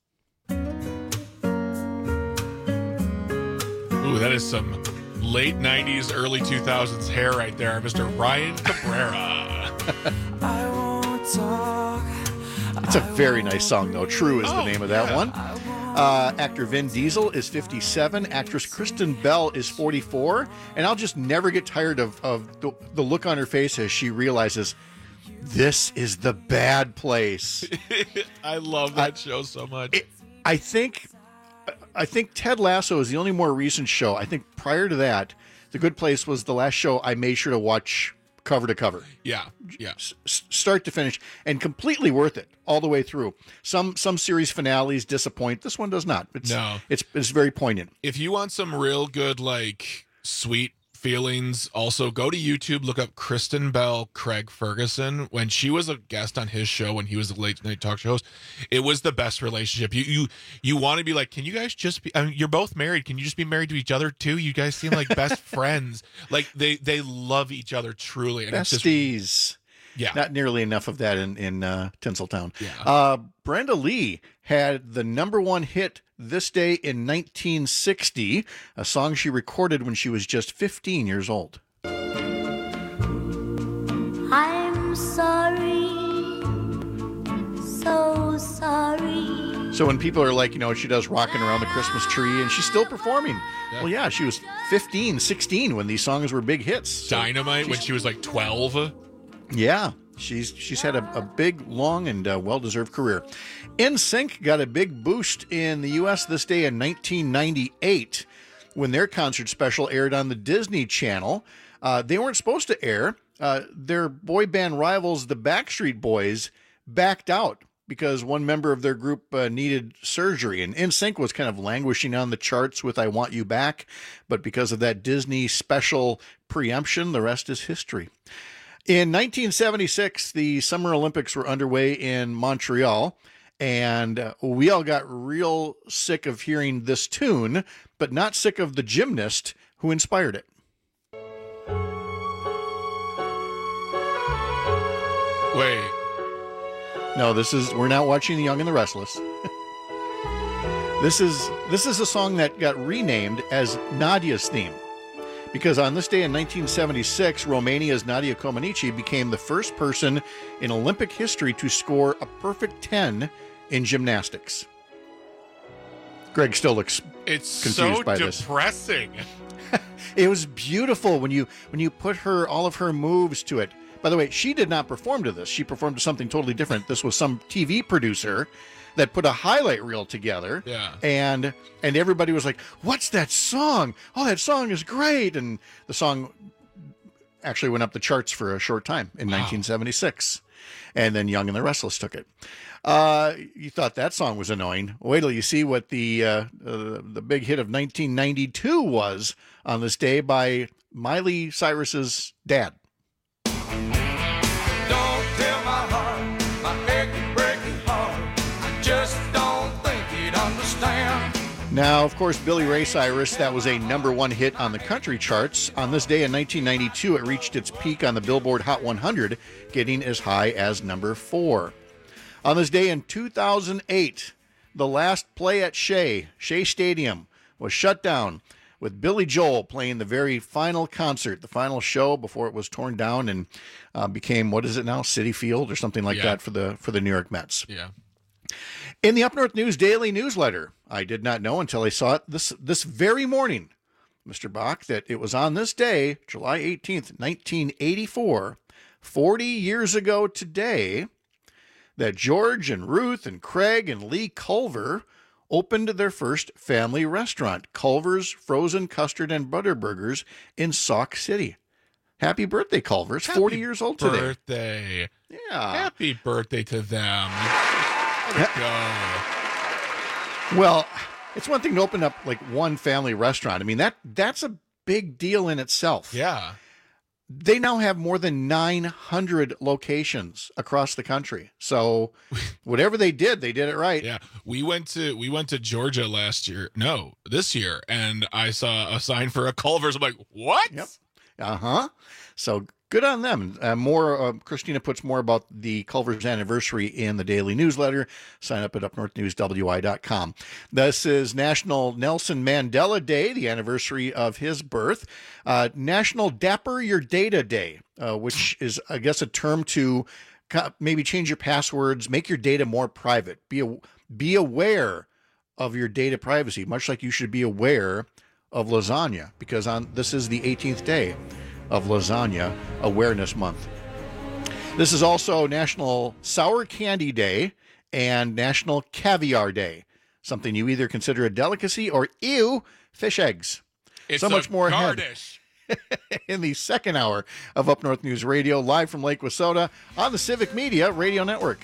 Ooh, that is some late nineties, early two thousands hair right there, Mister Ryan Cabrera. I won't talk. It's a very nice song, though. True is the Oh, name of that yeah. one. Uh, actor Vin Diesel is fifty-seven. Actress Kristen Bell is forty-four. And I'll just never get tired of, of the, the look on her face as she realizes this is the bad place. I love that show so much. I think I think Ted Lasso is the only more recent show. I think prior to that, The Good Place was the last show I made sure to watch cover to cover. Yeah, yeah. S- start to finish, and completely worth it all the way through. Some some series finales disappoint. This one does not. It's, No. it's it's very poignant. If you want some real good, like, sweet feelings, also go to YouTube, look up Kristen Bell, Craig Ferguson. When she was a guest on his show, when he was a late night talk show host, it was the best relationship. You you you want to be like, can you guys just be? I mean, you're both married. Can you just be married to each other too? You guys seem like best friends. Like they they love each other truly. And it's just Besties. Yeah. Not nearly enough of that in, in uh, Tinseltown. Yeah. Uh, Brenda Lee had the number one hit this day in nineteen sixty, a song she recorded when she was just fifteen years old. I'm sorry, so sorry. So when people are like, you know, she does Rockin' Around the Christmas Tree, and she's still performing. Yeah. Well, yeah, she was fifteen, sixteen when these songs were big hits. Dynamite when she was like twelve. Yeah, she's she's had a, a big, long, and uh, well-deserved career. N Sync got a big boost in the U S this day in nineteen ninety-eight when their concert special aired on the Disney Channel. Uh, they weren't supposed to air. Uh, their boy band rivals, the Backstreet Boys, backed out because one member of their group uh, needed surgery. And N Sync was kind of languishing on the charts with I Want You Back. But because of that Disney special preemption, the rest is history. In nineteen seventy-six, the Summer Olympics were underway in Montreal. And uh, we all got real sick of hearing this tune, but not sick of the gymnast who inspired it. Wait. No, this is, we're not watching The Young and the Restless. This is this is a song that got renamed as Nadia's theme. Because on this day in nineteen seventy-six, Romania's Nadia Comaneci became the first person in Olympic history to score a perfect ten in gymnastics. Greg still looks it's confused so by this. depressing. It was beautiful when you when you put her all of her moves to it. By the way, she did not perform to this. She performed to something totally different. This was some T V producer that put a highlight reel together. Yeah. And and everybody was like, "What's that song? Oh, that song is great." And the song actually went up the charts for a short time in wow. nineteen seventy-six. And then Young and the Restless took it. Uh, you thought that song was annoying. Wait till you see what the uh, uh, the big hit of nineteen ninety-two was on this day by Miley Cyrus's dad. Don't tell my heart, my achy, breaking heart. I just don't think you'd understand. Now, of course, Billy Ray Cyrus, that was a number one hit on the country charts. On this day in nineteen ninety-two, it reached its peak on the Billboard Hot one hundred, getting as high as number four. On this day in two thousand eight, the last play at Shea, Shea Stadium, was shut down with Billy Joel playing the very final concert, the final show before it was torn down and uh, became, what is it now, Citi Field or something like yeah. that for the for the New York Mets. Yeah. In the Up North News Daily newsletter, I did not know until I saw it this this very morning, Mister Bach, that it was on this day, July eighteenth, nineteen eighty-four, forty years ago today, that George and Ruth and Craig and Lee Culver opened their first family restaurant, Culver's Frozen Custard and Butter Burgers in Sauk City. Happy birthday, Culver's. Happy forty years old today. Birthday. Yeah. Happy birthday to them. Let it go. Well, it's one thing to open up like one family restaurant. I mean, that that's a big deal in itself. Yeah. They now have more than nine hundred locations across the country. So whatever they did, they did it right. Yeah. We went to we went to Georgia last year. No, this year. And I saw a sign for a Culver's. I'm like, what? Yep. Uh-huh. So good on them. Uh, more, uh, Christina puts more about the Culver's anniversary in the daily newsletter. Sign up at up north news w i dot com. This is National Nelson Mandela Day, the anniversary of his birth. Uh, National Dapper Your Data Day, uh, which is, I guess, a term to maybe change your passwords, make your data more private. Be a, be aware of your data privacy, much like you should be aware of lasagna, because on this is the eighteenth day of Lasagna Awareness Month. This is also National Sour Candy Day and National Caviar Day, something you either consider a delicacy or, ew, fish eggs. It's so much more ahead garnish. in the second hour of Up North News Radio, live from Lake Wissota on the Civic Media Radio Network.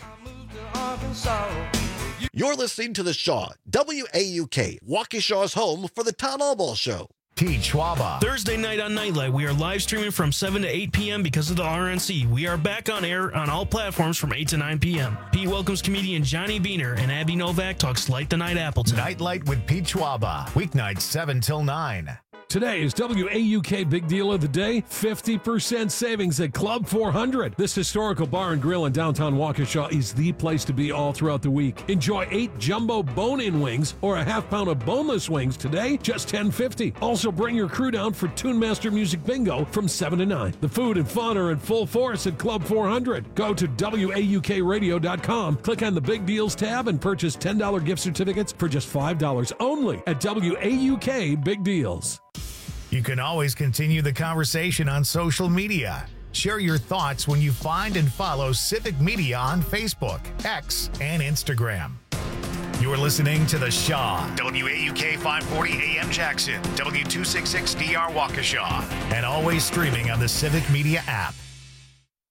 You're listening to The Shaw, W A U K, Waukesha's home for the Todd Albaugh Show. Pete Schwaba. Thursday night on Nightlight, we are live streaming from seven to eight p.m. because of the R N C. We are back on air on all platforms from eight to nine p.m. Pete welcomes comedian Johnny Beaner, and Abby Novak talks Light the Night Appleton. Nightlight with Pete Schwaba. Weeknights seven till nine. Today is W A U K Big Deal of the Day, fifty percent savings at Club four hundred. This historical bar and grill in downtown Waukesha is the place to be all throughout the week. Enjoy eight jumbo bone-in wings or a half pound of boneless wings today, just ten fifty. Also bring your crew down for Tune Master Music Bingo from seven to nine. The food and fun are in full force at Club four hundred. Go to W A U K radio dot com, click on the Big Deals tab, and purchase ten dollars gift certificates for just five dollars only at W A U K Big Deals. You can always continue the conversation on social media. Share your thoughts when you find and follow Civic Media on Facebook, X, and Instagram. You're listening to The Shaw, W A U K five forty A M Jackson, W two sixty-six D R Waukesha, and always streaming on the Civic Media app.